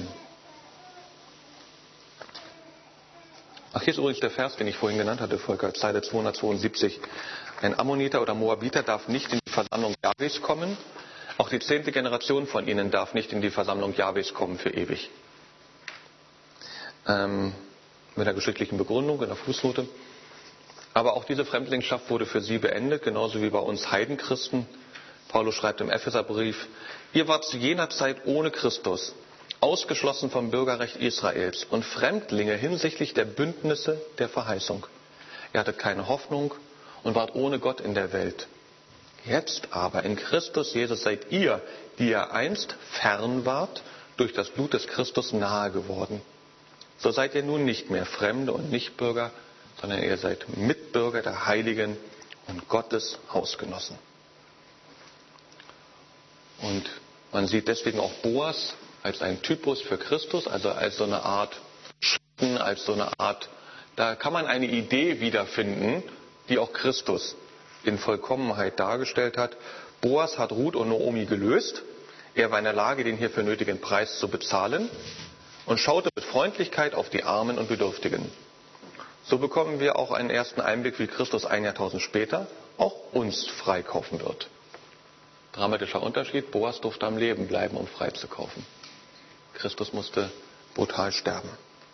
Ach, hier ist übrigens der Vers, den ich vorhin genannt hatte, Volker, Zeile 272. Ein Ammoniter oder Moabiter darf nicht in die Versammlung Jahwes kommen. Auch die 10. Generation von ihnen darf nicht in die Versammlung Jahwes kommen für ewig. Mit einer geschichtlichen Begründung in der Fußnote. Aber auch diese Fremdlingschaft wurde für sie beendet, genauso wie bei uns Heidenchristen. Paulus schreibt im Epheserbrief, ihr wart zu jener Zeit ohne Christus, ausgeschlossen vom Bürgerrecht Israels und Fremdlinge hinsichtlich der Bündnisse der Verheißung. Ihr hattet keine Hoffnung und wart ohne Gott in der Welt. Jetzt aber in Christus Jesus seid ihr, die ihr einst fern wart, durch das Blut des Christus nahe geworden. So seid ihr nun nicht mehr Fremde und Nichtbürger, sondern ihr seid Mitbürger der Heiligen und Gottes Hausgenossen. Und man sieht deswegen auch Boas als ein Typus für Christus, also als so eine Art Schatten, als so eine Art, da kann man eine Idee wiederfinden, die auch Christus in Vollkommenheit dargestellt hat. Boas hat Ruth und Naomi gelöst. Er war in der Lage, den hierfür nötigen Preis zu bezahlen und schaute mit Freundlichkeit auf die Armen und Bedürftigen. So bekommen wir auch einen ersten Einblick, wie Christus ein Jahrtausend später auch uns freikaufen wird. Dramatischer Unterschied, Boas durfte am Leben bleiben, um freizukaufen. Christus musste brutal sterben.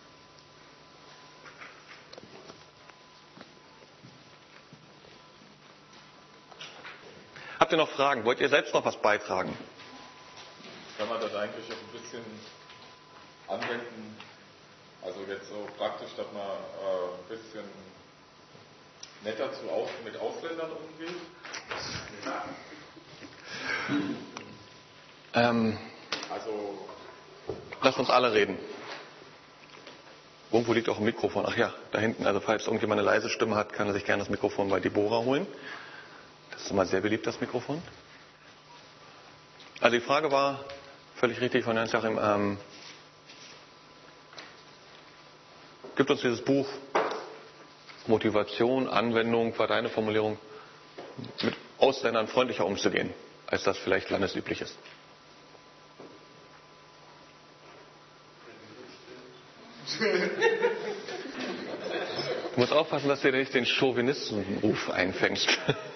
Habt ihr noch Fragen? Wollt ihr selbst noch was beitragen? Kann man das eigentlich auch ein bisschen anwenden? Also jetzt so praktisch, dass man ein bisschen netter mit Ausländern umgeht? Also Lass uns alle reden. Irgendwo liegt auch ein Mikrofon. Ach ja, da hinten. Also falls irgendjemand eine leise Stimme hat, kann er sich gerne das Mikrofon bei Deborah holen. Das ist immer sehr beliebt, das Mikrofon. Also die Frage war völlig richtig von Herrn Joachim. Gibt uns dieses Buch Motivation, Anwendung, war deine Formulierung, mit Ausländern freundlicher umzugehen, als das vielleicht landesüblich ist. Du musst aufpassen, dass du dir nicht den Chauvinistenruf einfängst.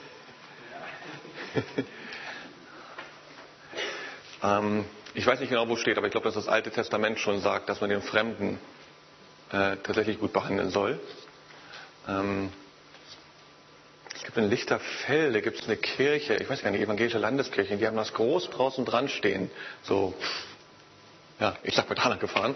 Ich weiß nicht genau, wo es steht, aber ich glaube, dass das Alte Testament schon sagt, dass man den Fremden tatsächlich gut behandeln soll. Es gibt in Lichterfelde gibt es eine Kirche, ich weiß gar nicht, evangelische Landeskirche, die haben das groß draußen dran stehen. So, ja, ich sag mit Hannah gefahren.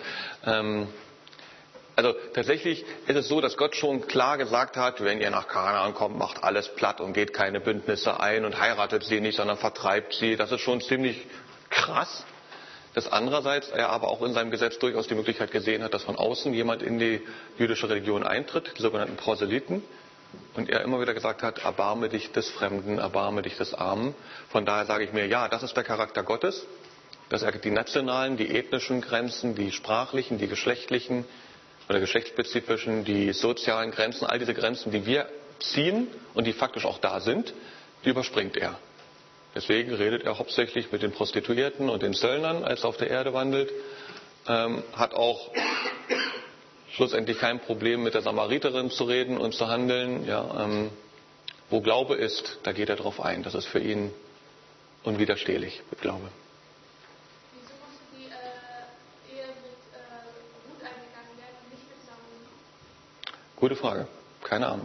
Also tatsächlich ist es so, dass Gott schon klar gesagt hat, wenn ihr nach Kanaan kommt, macht alles platt und geht keine Bündnisse ein und heiratet sie nicht, sondern vertreibt sie. Das ist schon ziemlich krass. Dass andererseits er aber auch in seinem Gesetz durchaus die Möglichkeit gesehen hat, dass von außen jemand in die jüdische Religion eintritt, die sogenannten Proselyten. Und er immer wieder gesagt hat, erbarme dich des Fremden, erbarme dich des Armen. Von daher sage ich mir, ja, das ist der Charakter Gottes, dass er die nationalen, die ethnischen Grenzen, die sprachlichen, die geschlechtlichen oder geschlechtsspezifischen, die sozialen Grenzen, all diese Grenzen, die wir ziehen und die faktisch auch da sind, die überspringt er. Deswegen redet er hauptsächlich mit den Prostituierten und den Zöllnern, als er auf der Erde wandelt. Hat auch schlussendlich kein Problem, mit der Samariterin zu reden und zu handeln. Ja, wo Glaube ist, da geht er drauf ein. Das ist für ihn unwiderstehlich, mit Glaube. Wieso musste die Ehe mit Ruth eingegangen werden und nicht mit Naomi? Gute Frage. Keine Ahnung.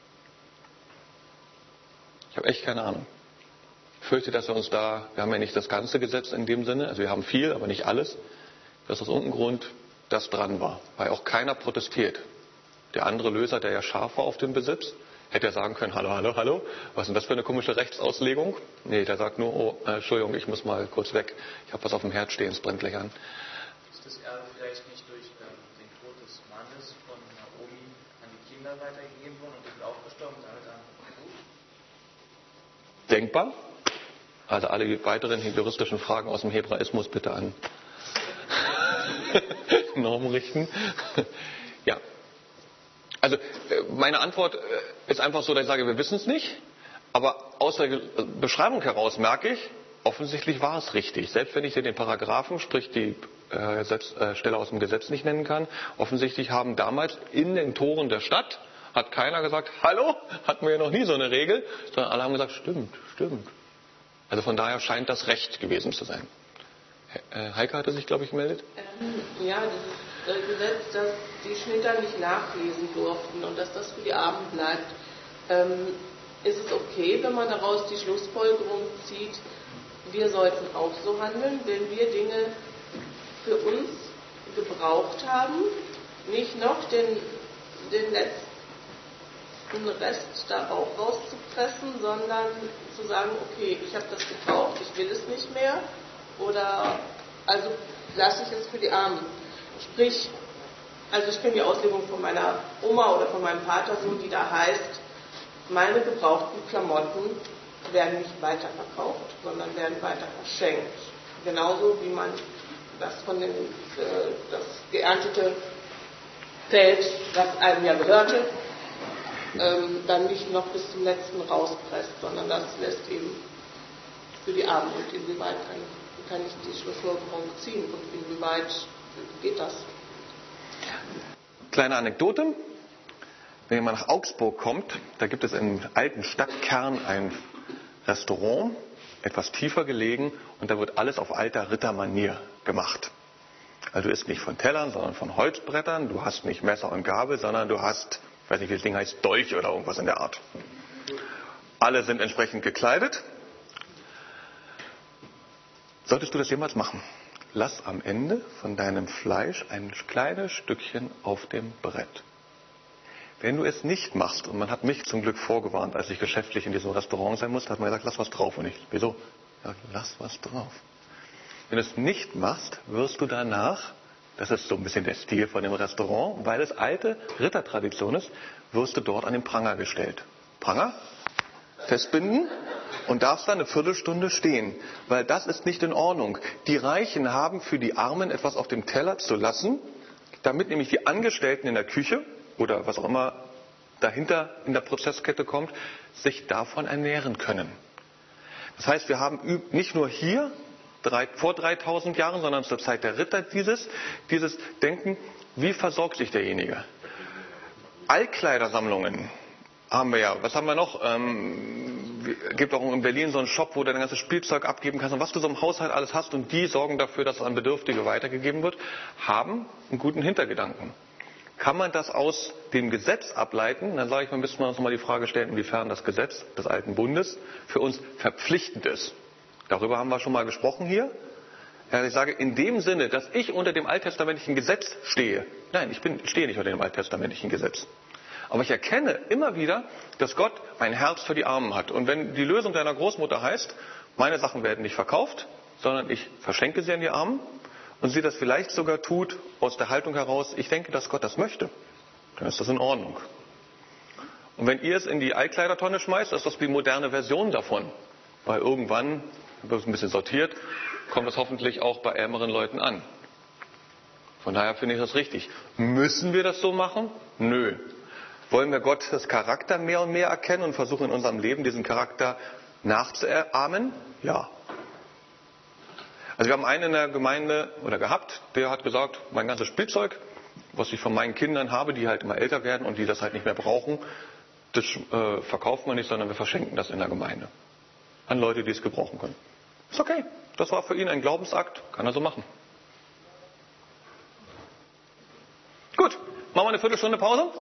Ich habe echt keine Ahnung. Ich fürchte, dass wir haben ja nicht das ganze Gesetz in dem Sinne, also wir haben viel, aber nicht alles, dass aus irgendeinem Grund das dran war, weil auch keiner protestiert. Der andere Löser, der ja scharf war auf den Besitz, hätte ja sagen können, hallo, was ist denn das für eine komische Rechtsauslegung? Nee, der sagt nur, oh, Entschuldigung, ich muss mal kurz weg, ich habe was auf dem Herd stehen, es brennt gleich an. Ist das Erbe vielleicht nicht durch den Tod des Mannes von Naomi an die Kinder weitergegeben worden und die sind auch gestorben und damit an Ruth? Denkbar. Also alle weiteren juristischen Fragen aus dem Hebraismus bitte an Norm richten. Ja. Also meine Antwort ist einfach so, dass ich sage, wir wissen es nicht. Aber aus der Beschreibung heraus merke ich, offensichtlich war es richtig. Selbst wenn ich dir den Paragraphen, sprich die Stelle aus dem Gesetz nicht nennen kann, offensichtlich haben damals in den Toren der Stadt, hat keiner gesagt, hallo, hatten wir ja noch nie so eine Regel, sondern alle haben gesagt, stimmt. Also von daher scheint das Recht gewesen zu sein. Heike hatte sich, glaube ich, gemeldet. Ja, dieses Gesetz, dass die Schnitter nicht nachlesen durften und dass das für die Armen bleibt. Ist es okay, wenn man daraus die Schlussfolgerung zieht, wir sollten auch so handeln, wenn wir Dinge für uns gebraucht haben, nicht noch den letzten Rest da auch rauszupressen, sondern zu sagen, okay, ich habe das gebraucht, ich will es nicht mehr, oder also lasse ich es für die Armen. Sprich, also ich kenne die Auslegung von meiner Oma oder von meinem Vater so, die da heißt, meine gebrauchten Klamotten werden nicht weiterverkauft, sondern werden weiter verschenkt. Genauso wie man das geerntete Feld, das einem ja gehörte, dann nicht noch bis zum letzten rauspresst, sondern das lässt eben für die Armen. Und inwieweit kann ich die Schlussfolgerung ziehen und inwieweit geht das? Kleine Anekdote. Wenn man nach Augsburg kommt, da gibt es im alten Stadtkern ein Restaurant, etwas tiefer gelegen, und da wird alles auf alter Rittermanier gemacht. Also du isst nicht von Tellern, sondern von Holzbrettern. Du hast nicht Messer und Gabel, sondern du hast, ich weiß nicht, wie das Ding heißt, Dolch oder irgendwas in der Art. Alle sind entsprechend gekleidet. Solltest du das jemals machen, lass am Ende von deinem Fleisch ein kleines Stückchen auf dem Brett. Wenn du es nicht machst, und man hat mich zum Glück vorgewarnt, als ich geschäftlich in diesem Restaurant sein musste, hat man gesagt, lass was drauf. Und ich, wieso? Ja, lass was drauf. Wenn du es nicht machst, wirst du danach, das ist so ein bisschen der Stil von dem Restaurant, weil es alte Rittertradition ist, wirst du dort an den Pranger gestellt. Pranger, festbinden und darfst dann eine Viertelstunde stehen, weil das ist nicht in Ordnung. Die Reichen haben für die Armen etwas auf dem Teller zu lassen, damit nämlich die Angestellten in der Küche oder was auch immer dahinter in der Prozesskette kommt, sich davon ernähren können. Das heißt, wir haben nicht nur hier vor 3000 Jahren, sondern zur Zeit der Ritter dieses Denken, wie versorgt sich derjenige? Altkleidersammlungen haben wir ja. Was haben wir noch? Gibt auch in Berlin so einen Shop, wo du dein ganzes Spielzeug abgeben kannst und was du so im Haushalt alles hast, und die sorgen dafür, dass es an Bedürftige weitergegeben wird, haben einen guten Hintergedanken. Kann man das aus dem Gesetz ableiten? Dann sage ich mal, müssen wir uns mal die Frage stellen, inwiefern das Gesetz des Alten Bundes für uns verpflichtend ist. Darüber haben wir schon mal gesprochen hier. Ja, ich sage, in dem Sinne, dass ich unter dem alttestamentlichen Gesetz stehe. Nein, ich stehe nicht unter dem alttestamentlichen Gesetz. Aber ich erkenne immer wieder, dass Gott ein Herz für die Armen hat. Und wenn die Lösung deiner Großmutter heißt, meine Sachen werden nicht verkauft, sondern ich verschenke sie an die Armen, und sie das vielleicht sogar tut aus der Haltung heraus, ich denke, dass Gott das möchte, dann ist das in Ordnung. Und wenn ihr es in die Altkleidertonne schmeißt, ist das die moderne Version davon. Weil irgendwann wird es ein bisschen sortiert, kommt das hoffentlich auch bei ärmeren Leuten an. Von daher finde ich das richtig. Müssen wir das so machen? Nö. Wollen wir Gottes Charakter mehr und mehr erkennen und versuchen in unserem Leben diesen Charakter nachzuahmen? Ja. Also wir haben einen in der Gemeinde gehabt, der hat gesagt, mein ganzes Spielzeug, was ich von meinen Kindern habe, die halt immer älter werden und die das halt nicht mehr brauchen, das verkaufen wir nicht, sondern wir verschenken das in der Gemeinde. An Leute, die es gebrauchen können. Ist okay. Das war für ihn ein Glaubensakt, kann er so machen. Gut, machen wir eine Viertelstunde Pause.